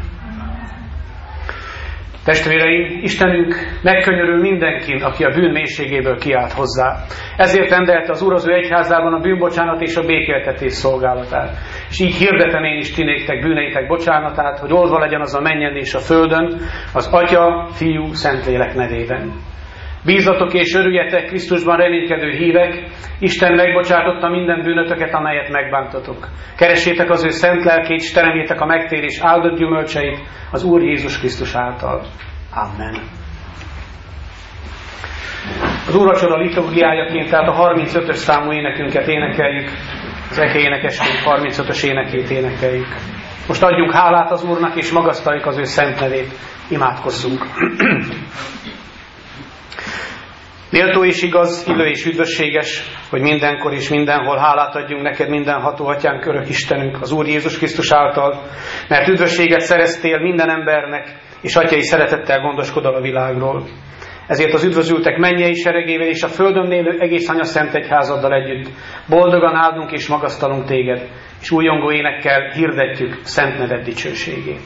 Testvéreim, Istenünk megkönyörül mindenkin, aki a bűn mélységéből kiált hozzá. Ezért rendelte az Úr az ő egyházában a bűnbocsánat és a békéltetés szolgálatát. És így hirdetem én is ti néktek bűneitek bocsánatát, hogy oldva legyen az a mennyen és a földön, az Atya, Fiú, Szentlélek nevében. Bízatok és örüljetek, Krisztusban reménykedő hívek, Isten megbocsátotta minden bűnötöket, amelyet megbántatok. Keressétek az ő szent lelkét, és teremjétek a megtérés áldott gyümölcseit az Úr Jézus Krisztus által. Amen. Az úrvacsora liturgiájaként, tehát a 35-ös számú énekünket énekeljük, az Eke énekesként 35-ös énekét énekeljük. Most adjunk hálát az Úrnak, és magasztaljuk az ő szent nevét, imádkozzunk. Méltó és igaz, illő és üdvösséges, hogy mindenkor és mindenhol hálát adjunk neked, mindenható atyánk, örök Istenünk, az Úr Jézus Krisztus által, mert üdvösséget szereztél minden embernek, és atyai szeretettel gondoskodol a világról. Ezért az üdvözültek mennyei seregével és a földön élő egész anyaszent egyházaddal együtt boldogan áldunk és magasztalunk téged, és újongó énekkel hirdetjük szent neved dicsőségét.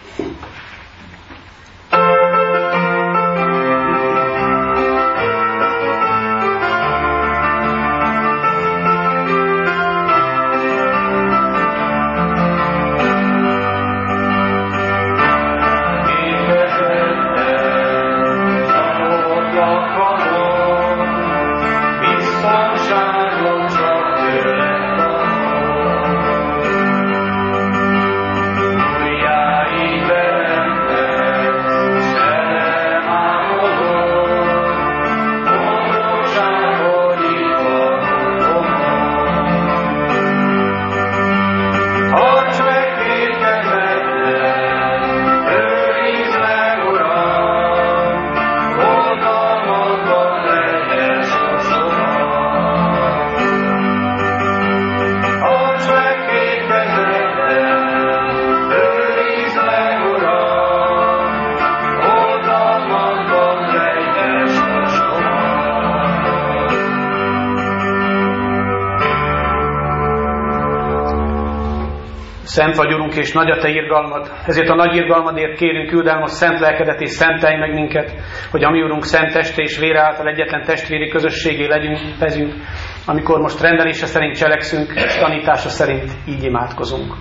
Szent vagy, Urunk, és nagy a Te irgalmad, ezért a nagy irgalmadért kérünk, küld el most szent lelkedet és szentelj meg minket, hogy a mi Urunk szent teste és vére által egyetlen testvéri közösségé legyünk, amikor most rendelése szerint cselekszünk, és tanítása szerint így imádkozunk.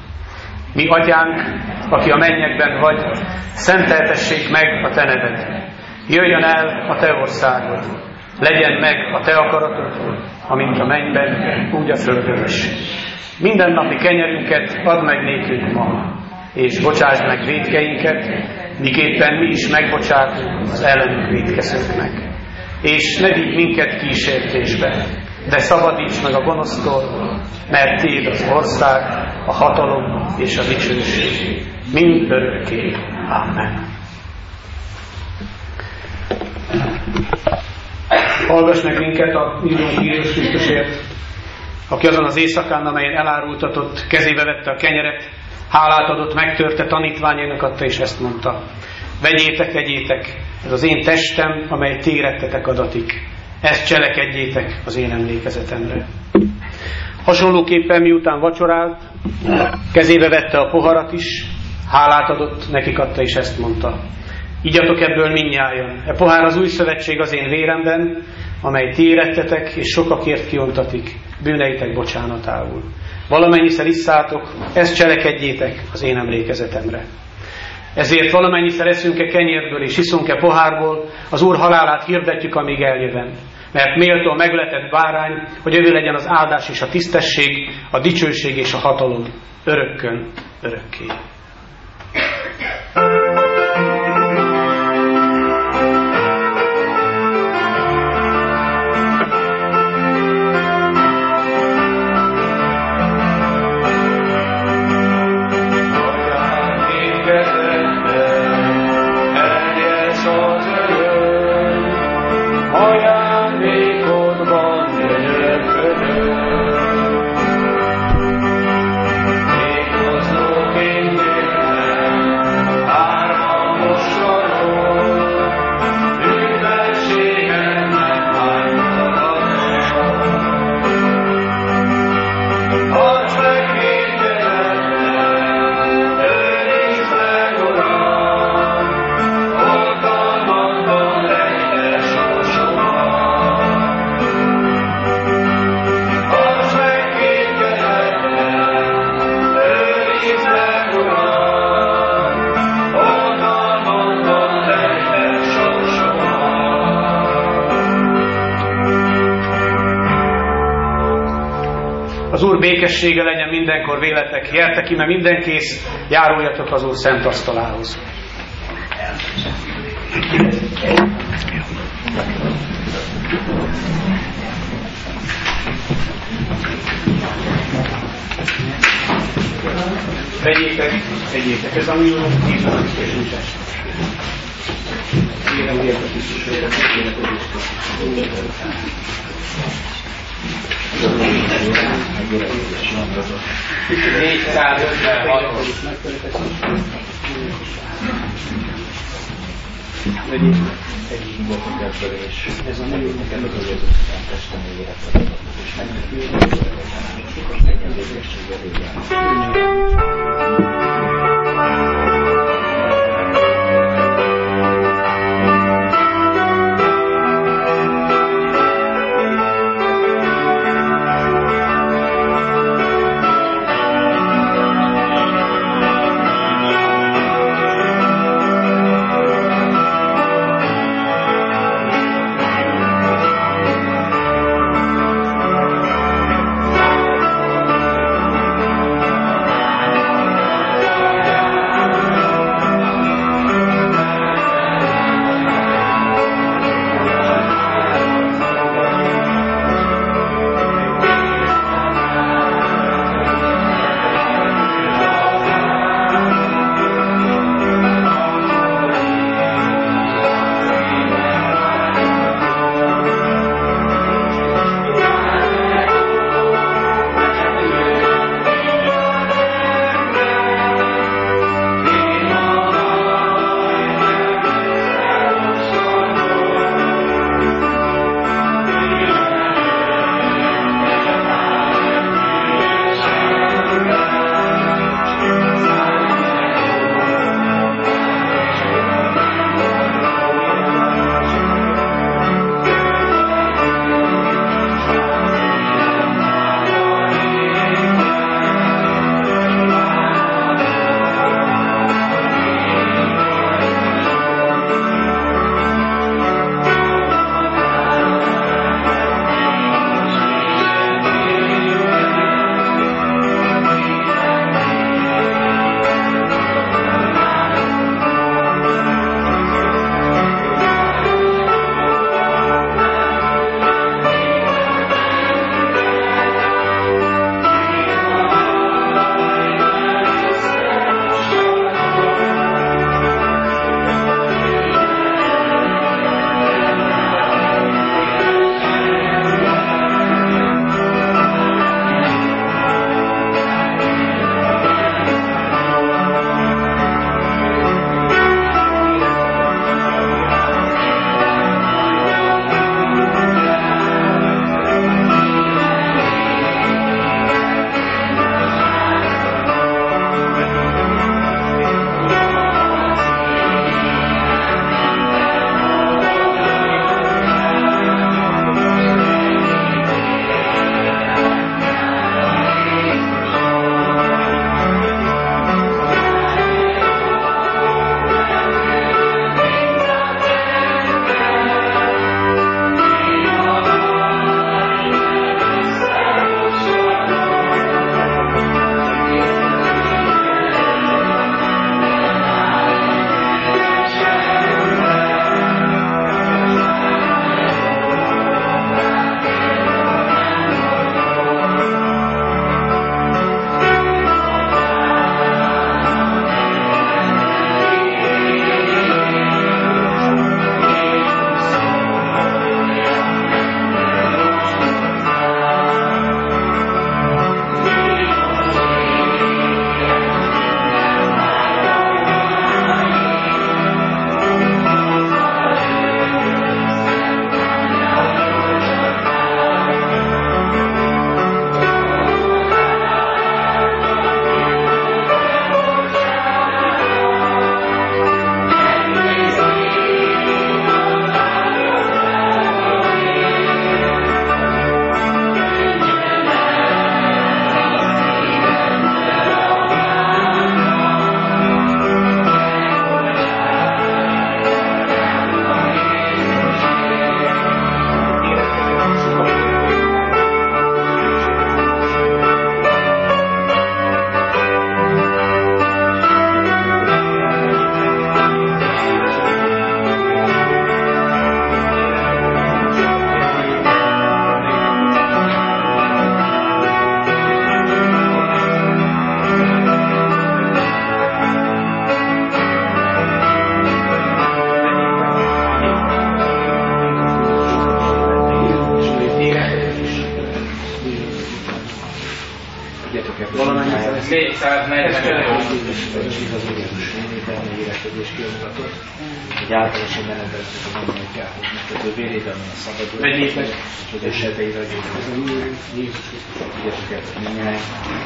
Mi Atyánk, aki a mennyekben vagy, szenteltessék meg a Te neved. Jöjjön el a Te országod. Legyen meg a Te akaratod, amint a mennyben, úgy a földön is. Mindennapi kenyerünket add meg nékünk ma, és bocsásd meg vétkeinket, miképpen mi is megbocsátunk az ellenünk vétkezőknek. És ne vigy minket kísértésbe, de szabadíts meg a gonosztól, mert Tiéd az ország, a hatalom és a dicsőség mind örökké. Amen. Hallgass meg minket a mi Urunk Jézus Krisztusért, aki azon az éjszakán, amelyen elárultatott, kezébe vette a kenyeret, hálát adott, megtörte, tanítványainak adta, és ezt mondta: vegyétek, egyétek, ez az én testem, amely ti érettetek adatik. Ezt cselekedjétek az én emlékezetemre. Hasonlóképpen miután vacsorált, kezébe vette a poharat is, hálát adott, nekik adta, és ezt mondta: igyatok ebből mindnyájan. E pohár az új szövetség az én véremben, amely ti érettetek, és sokakért kiontatik, bűneitek bocsánatául. Valamennyiszer isszátok, ezt cselekedjétek az én emlékezetemre. Ezért valamennyiszer eszünk-e kenyérből és iszunk-e pohárból, az Úr halálát hirdetjük, amíg eljövend. Mert méltó a megletett bárány, hogy övé legyen az áldás és a tisztesség, a dicsőség és a hatalom örökkön, örökké. Ajándékodban gyönyörködő, még oszlóként Az Úr békessége legyen mindenkor véletek. Gyertek ime mindenkész, járuljatok az Úr szent asztalához. Vegyétek, ez a mi úr, kérem, értek is, ez a mi neked az az Testen életet, és valamennyi 440 egy általános menetben a gondolják, hogy vérében van a szabadulás, és az eseteire Jézus Krisztus ügyeseket mindjárt.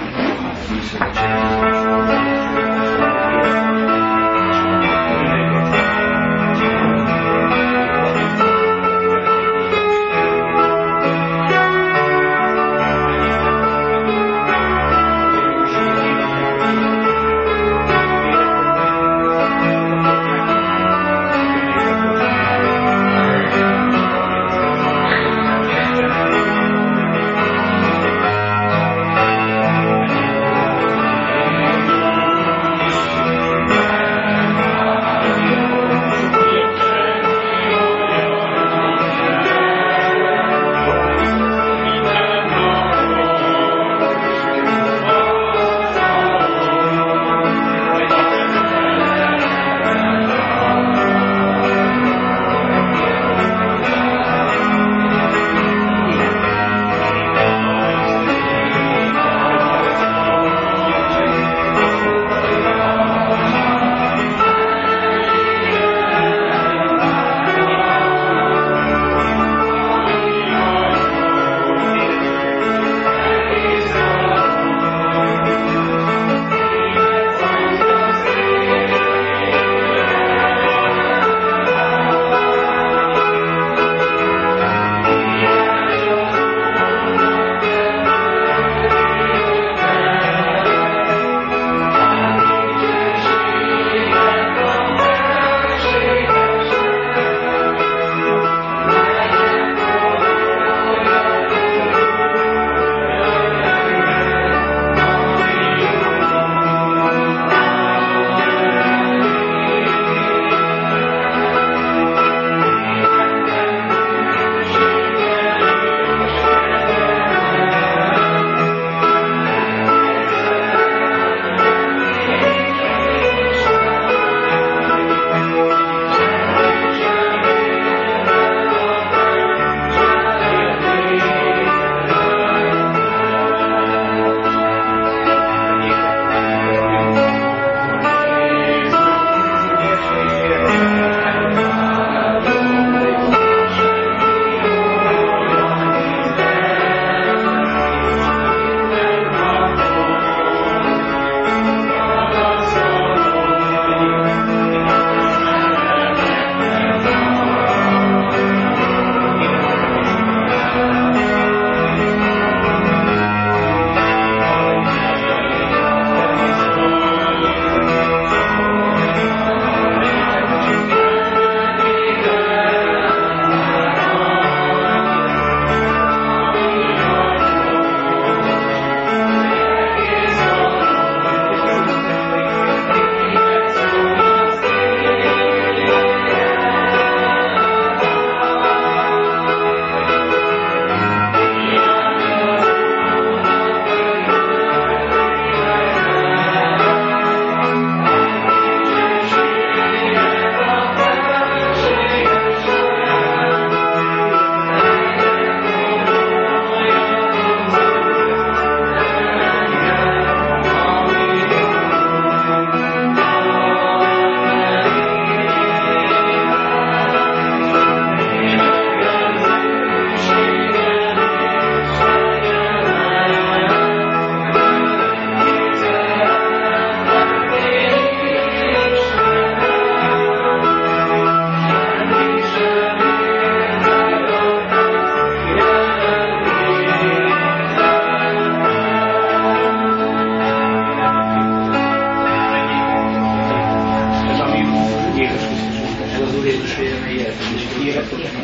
Jézus véreme életem és életem.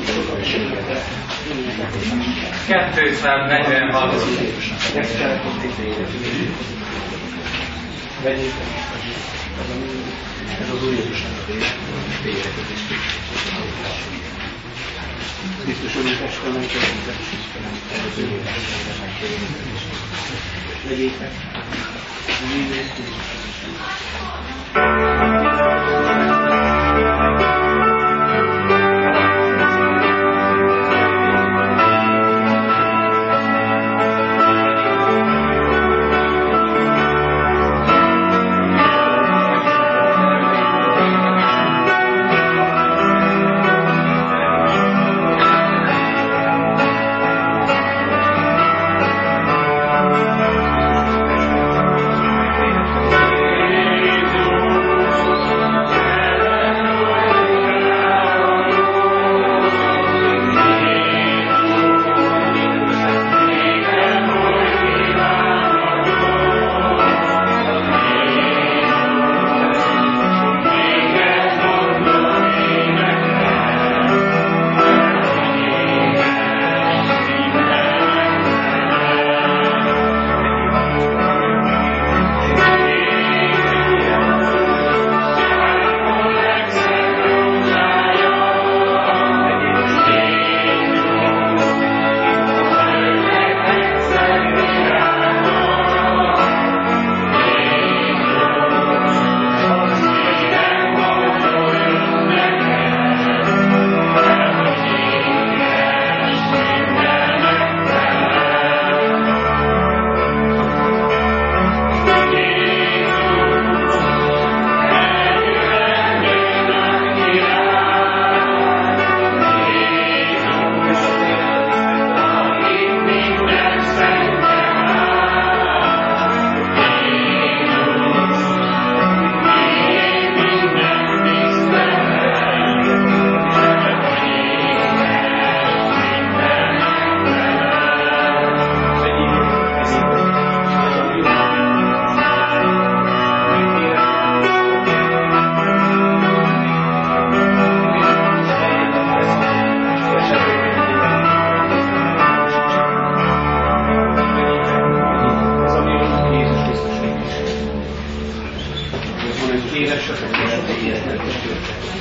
246. Ez az Úr Jézusnak a vére, véretet is Krisztus Úrunk esküvően közöttet, ez az ő életet legyétek.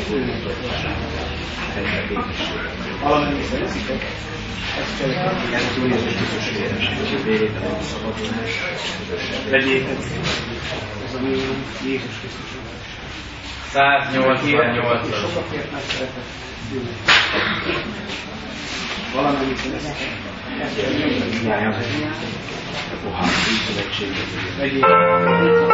Valamennyi szeretnétek, ezt cselekedni, ez az Úr Jézus Krisztus véreség, vérében a szabadulás. Vegyétek, ez a mi Jézus Krisztus. 188. Sokakért megszeretett. Valamennyi szeretnétek, ezt cselekedni, a pohár szövetséget. Vegyétek.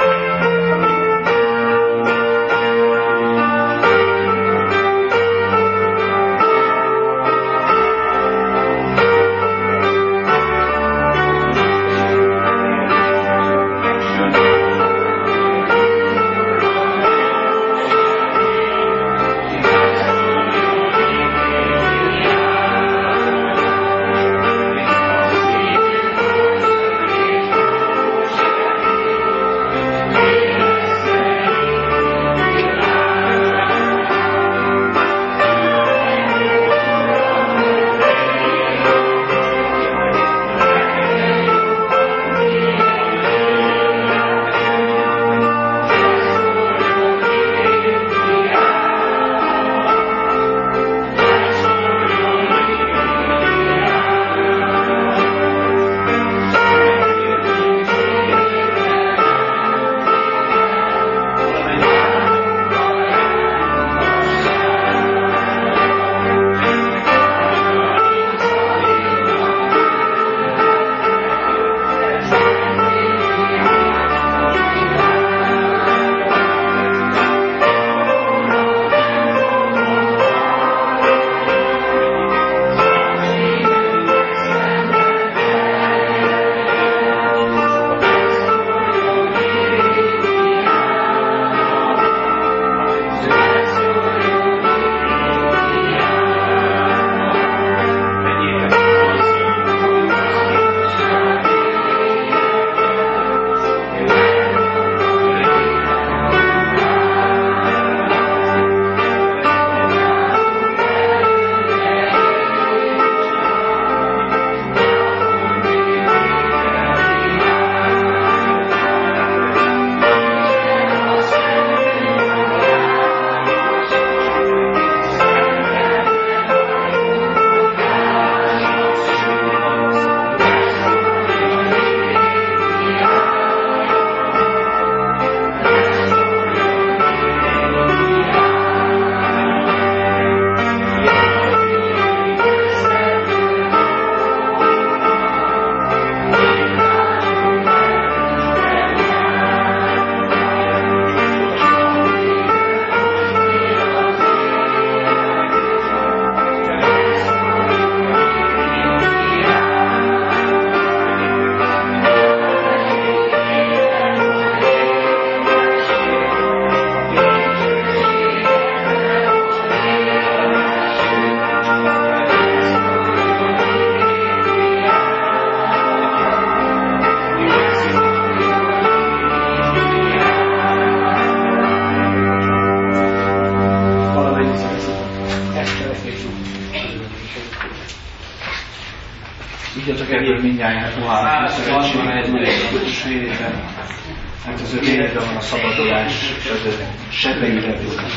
Igyatok ebből mindjárt puhán szövetséget vérében, mert az ő vérében van a szabadulás, és az ő sebeiben gyógyulás.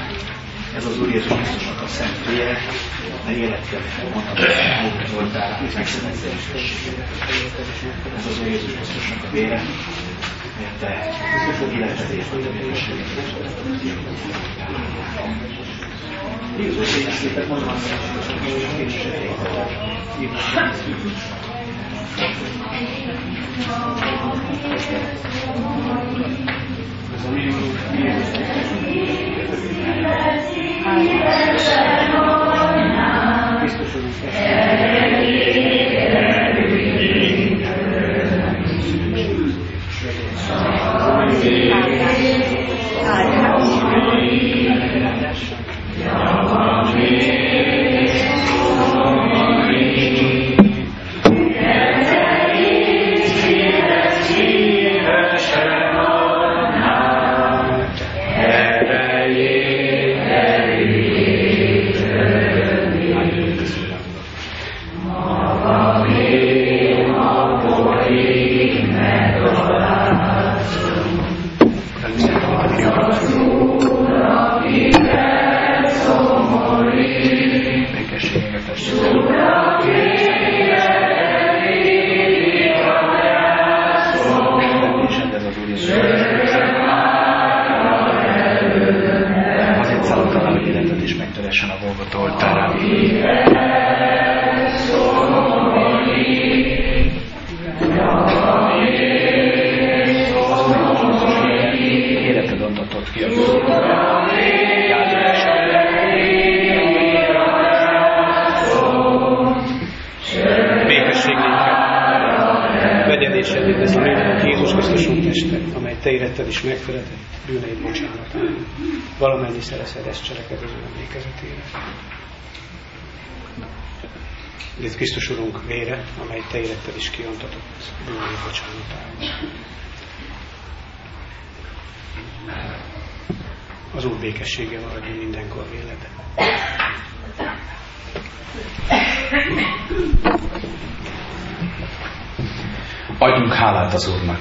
Ez az Úr Jézus Krisztusnak a szent vére, a életkel mondható voltál, megszületésére. Ez az Úr Jézus Krisztusnak a vére, mert te életedért vagy a vérőséget. Jézus Krisztusnak mondom, hogy Jézus ez a mindenek Jézus Krisztusunk teste, amely te éretted is megfeledett bűneid bocsánatára. Valamennyi szereszed ezt cseleked az ő emlékezetére. Jézus Krisztus Urunk vére, amely te éretted is kiontatott bűneid bocsánatára. Az Úr békessége maradjon mindenkor véled. Adjunk hálát az Úrnak.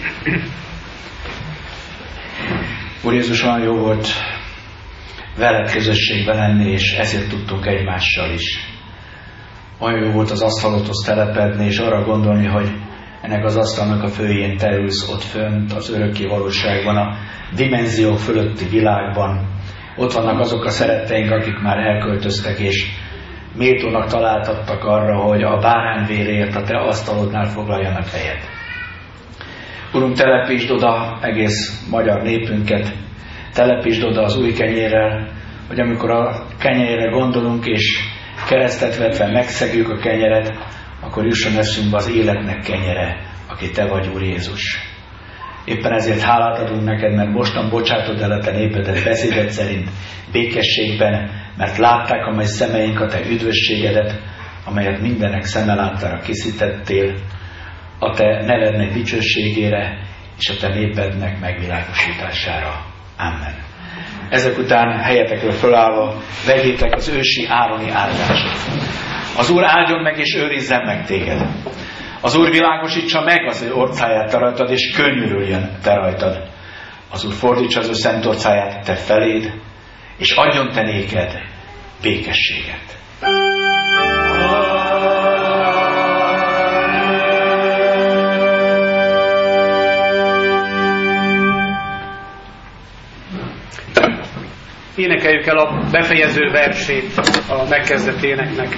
Úr Jézus, olyan jó volt veled közösségben lenni, és ezért tudtunk egymással is. Olyan jó volt az asztalodhoz telepedni, és arra gondolni, hogy ennek az asztalnak a főjén te ülsz ott fönt, az örökké valóságban, a dimenziók fölötti világban. Ott vannak azok a szeretteink, akik már elköltöztek, és méltónak találtattak arra, hogy a bárányvérért a te asztalodnál foglaljanak helyet. Urunk, telepítsd oda egész magyar népünket, telepítsd oda az új kenyérrel, hogy amikor a kenyérre gondolunk, és keresztet vetve megszegjük a kenyeret, akkor jusson eszünkbe az életnek kenyere, aki te vagy, Úr Jézus. Éppen ezért hálát adunk neked, mert mostan bocsátod el a te népedet beszédet szerint békességben, mert látták, amely szemeink a te üdvösségedet, amelyet mindenek szeme láttára készítettél, a te nevednek dicsőségére és a te népednek megvilágosítására. Amen. Ezek után helyetekről fölállva vegyétek az ősi ároni áldást. Az Úr áldjon meg és őrizzen meg téged. Az Úr világosítsa meg az ő orcáját te rajtad, és könnyörüljön te rajtad. Az Úr fordítsa az ő szent orcáját te feléd, és adjon te néked békességet. Énekeljük el a befejező versét a megkezdett éneknek.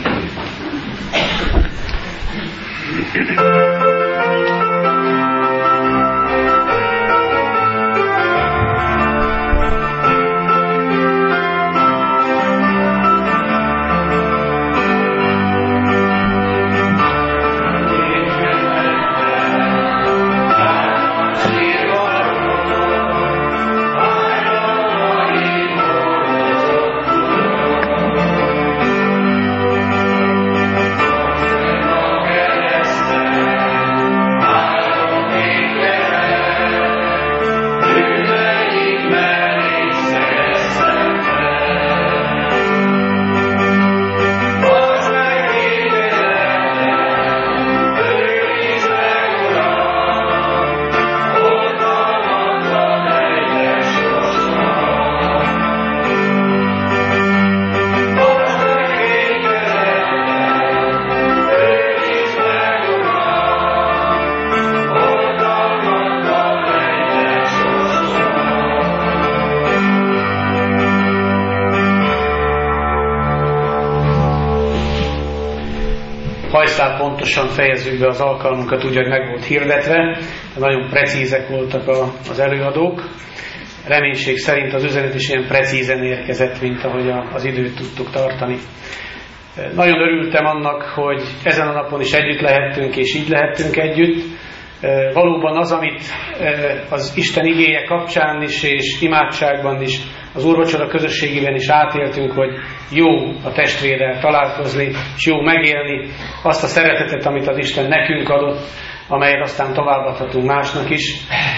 Pontosan fejezzük be az alkalmunkat úgy, hogy meg volt hirdetve. Nagyon precízek voltak az előadók. Reménység szerint az üzenet is ilyen precízen érkezett, mint ahogy az időt tudtuk tartani. Nagyon örültem annak, hogy ezen a napon is együtt lehettünk, és így lehettünk együtt. Valóban az, amit az Isten igéje kapcsán is, és imádságban is, az úrvacsora közösségében is átéltünk, hogy jó a testvérrel találkozni, és jó megélni azt a szeretetet, amit az Isten nekünk adott, amelyet aztán továbbadhatunk másnak is.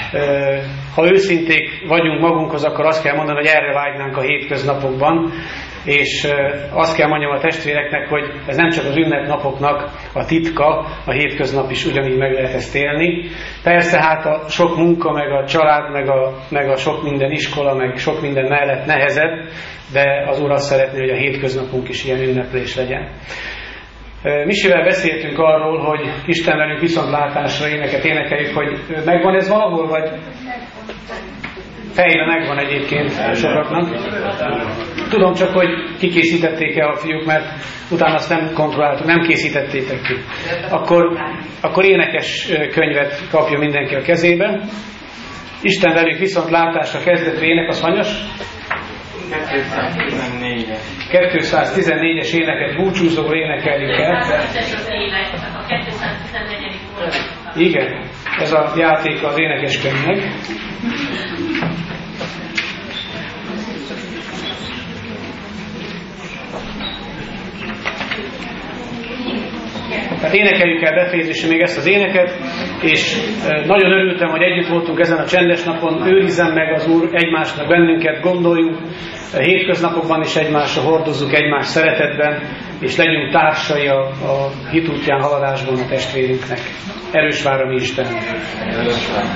Ha őszinték vagyunk magunkhoz, akkor azt kell mondani, hogy erre vágynánk a hétköznapokban, és azt kell mondjam a testvéreknek, hogy ez nem csak az ünnepnapoknak a titka, a hétköznap is ugyanígy meg lehet ezt élni. Persze hát a sok munka, meg a család, meg a sok minden iskola, meg sok minden mellett nehezebb, de az Úr azt szeretné, hogy a hétköznapunk is ilyen ünneplés legyen. Misivel beszéltünk arról, hogy Isten velünk viszontlátásra éneket énekeljük, hogy megvan ez valahol, vagy fejre megvan egyébként sokaknak. Tudom csak, hogy kikészítették-e a fiúk, mert utána azt nem kontrolláltuk, nem készítettétek ki. Akkor énekes könyvet kapja mindenki a kezébe. Isten velük viszontlátásra kezdető ének, az hanyas? 214-es éneket búcsúzóul énekeljük el. Igen. ez a játék az énekeskönyvnek. Tehát énekeljük el befejezésre még ezt az éneket, és nagyon örültem, hogy együtt voltunk ezen a csendes napon. Őrizzen meg az Úr egymásnak bennünket, gondoljunk hétköznapokban is egymásra, hordozzuk egymás szeretetben, és legyünk társai a hit útján haladásban a testvérünknek. Erős vár a mi Isten! Erős vár.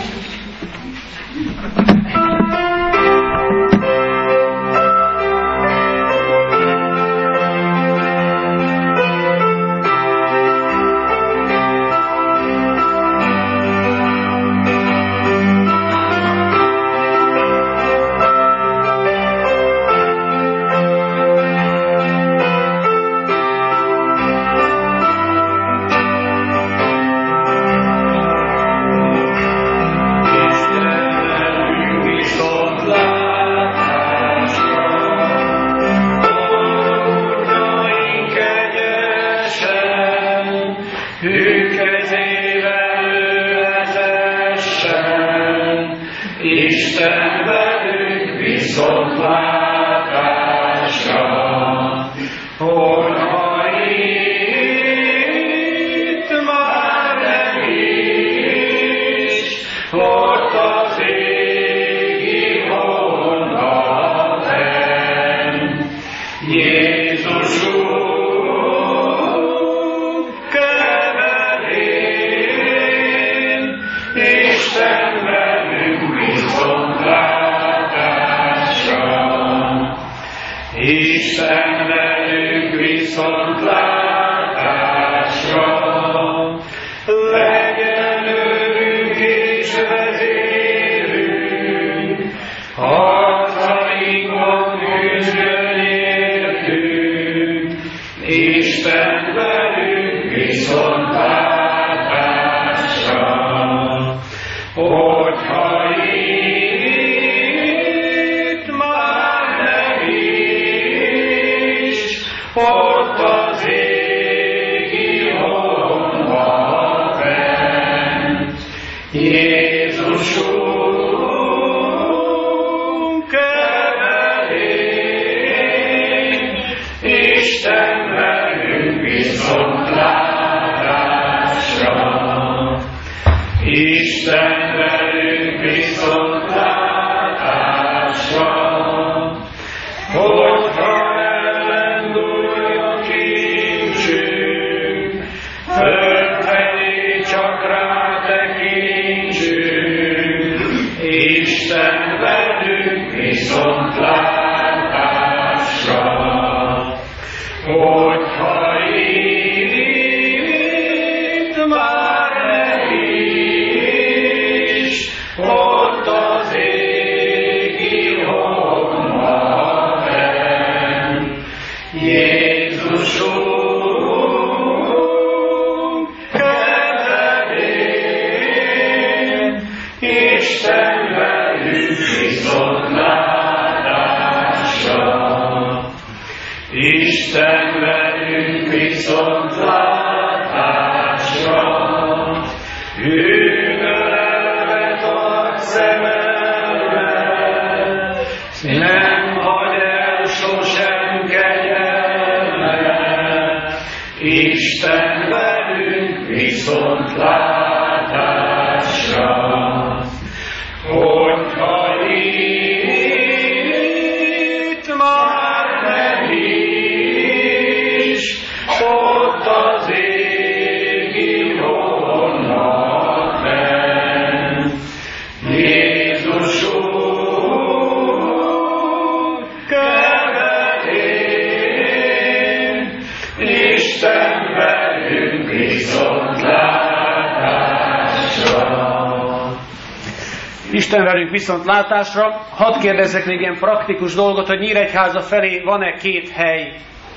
Isten velünk viszontlátásra. Hadd kérdezzek még ilyen praktikus dolgot, hogy Nyíregyháza felé van-e 2 hely,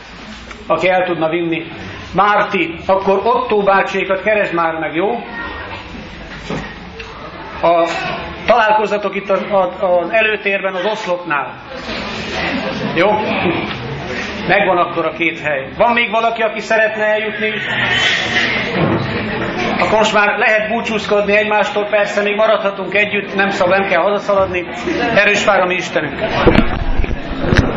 aki el tudna vinni. Márti, akkor Ottó bácsékat keresd már meg, jó? Találkozzatok itt az előtérben, az oszlopnál. Jó? Megvan akkor a 2 hely. Van még valaki, aki szeretne eljutni? Akkor most már lehet búcsúzkodni egymástól, persze még maradhatunk együtt, nem kell hazaszaladni. Erős vár a mi Istenünk!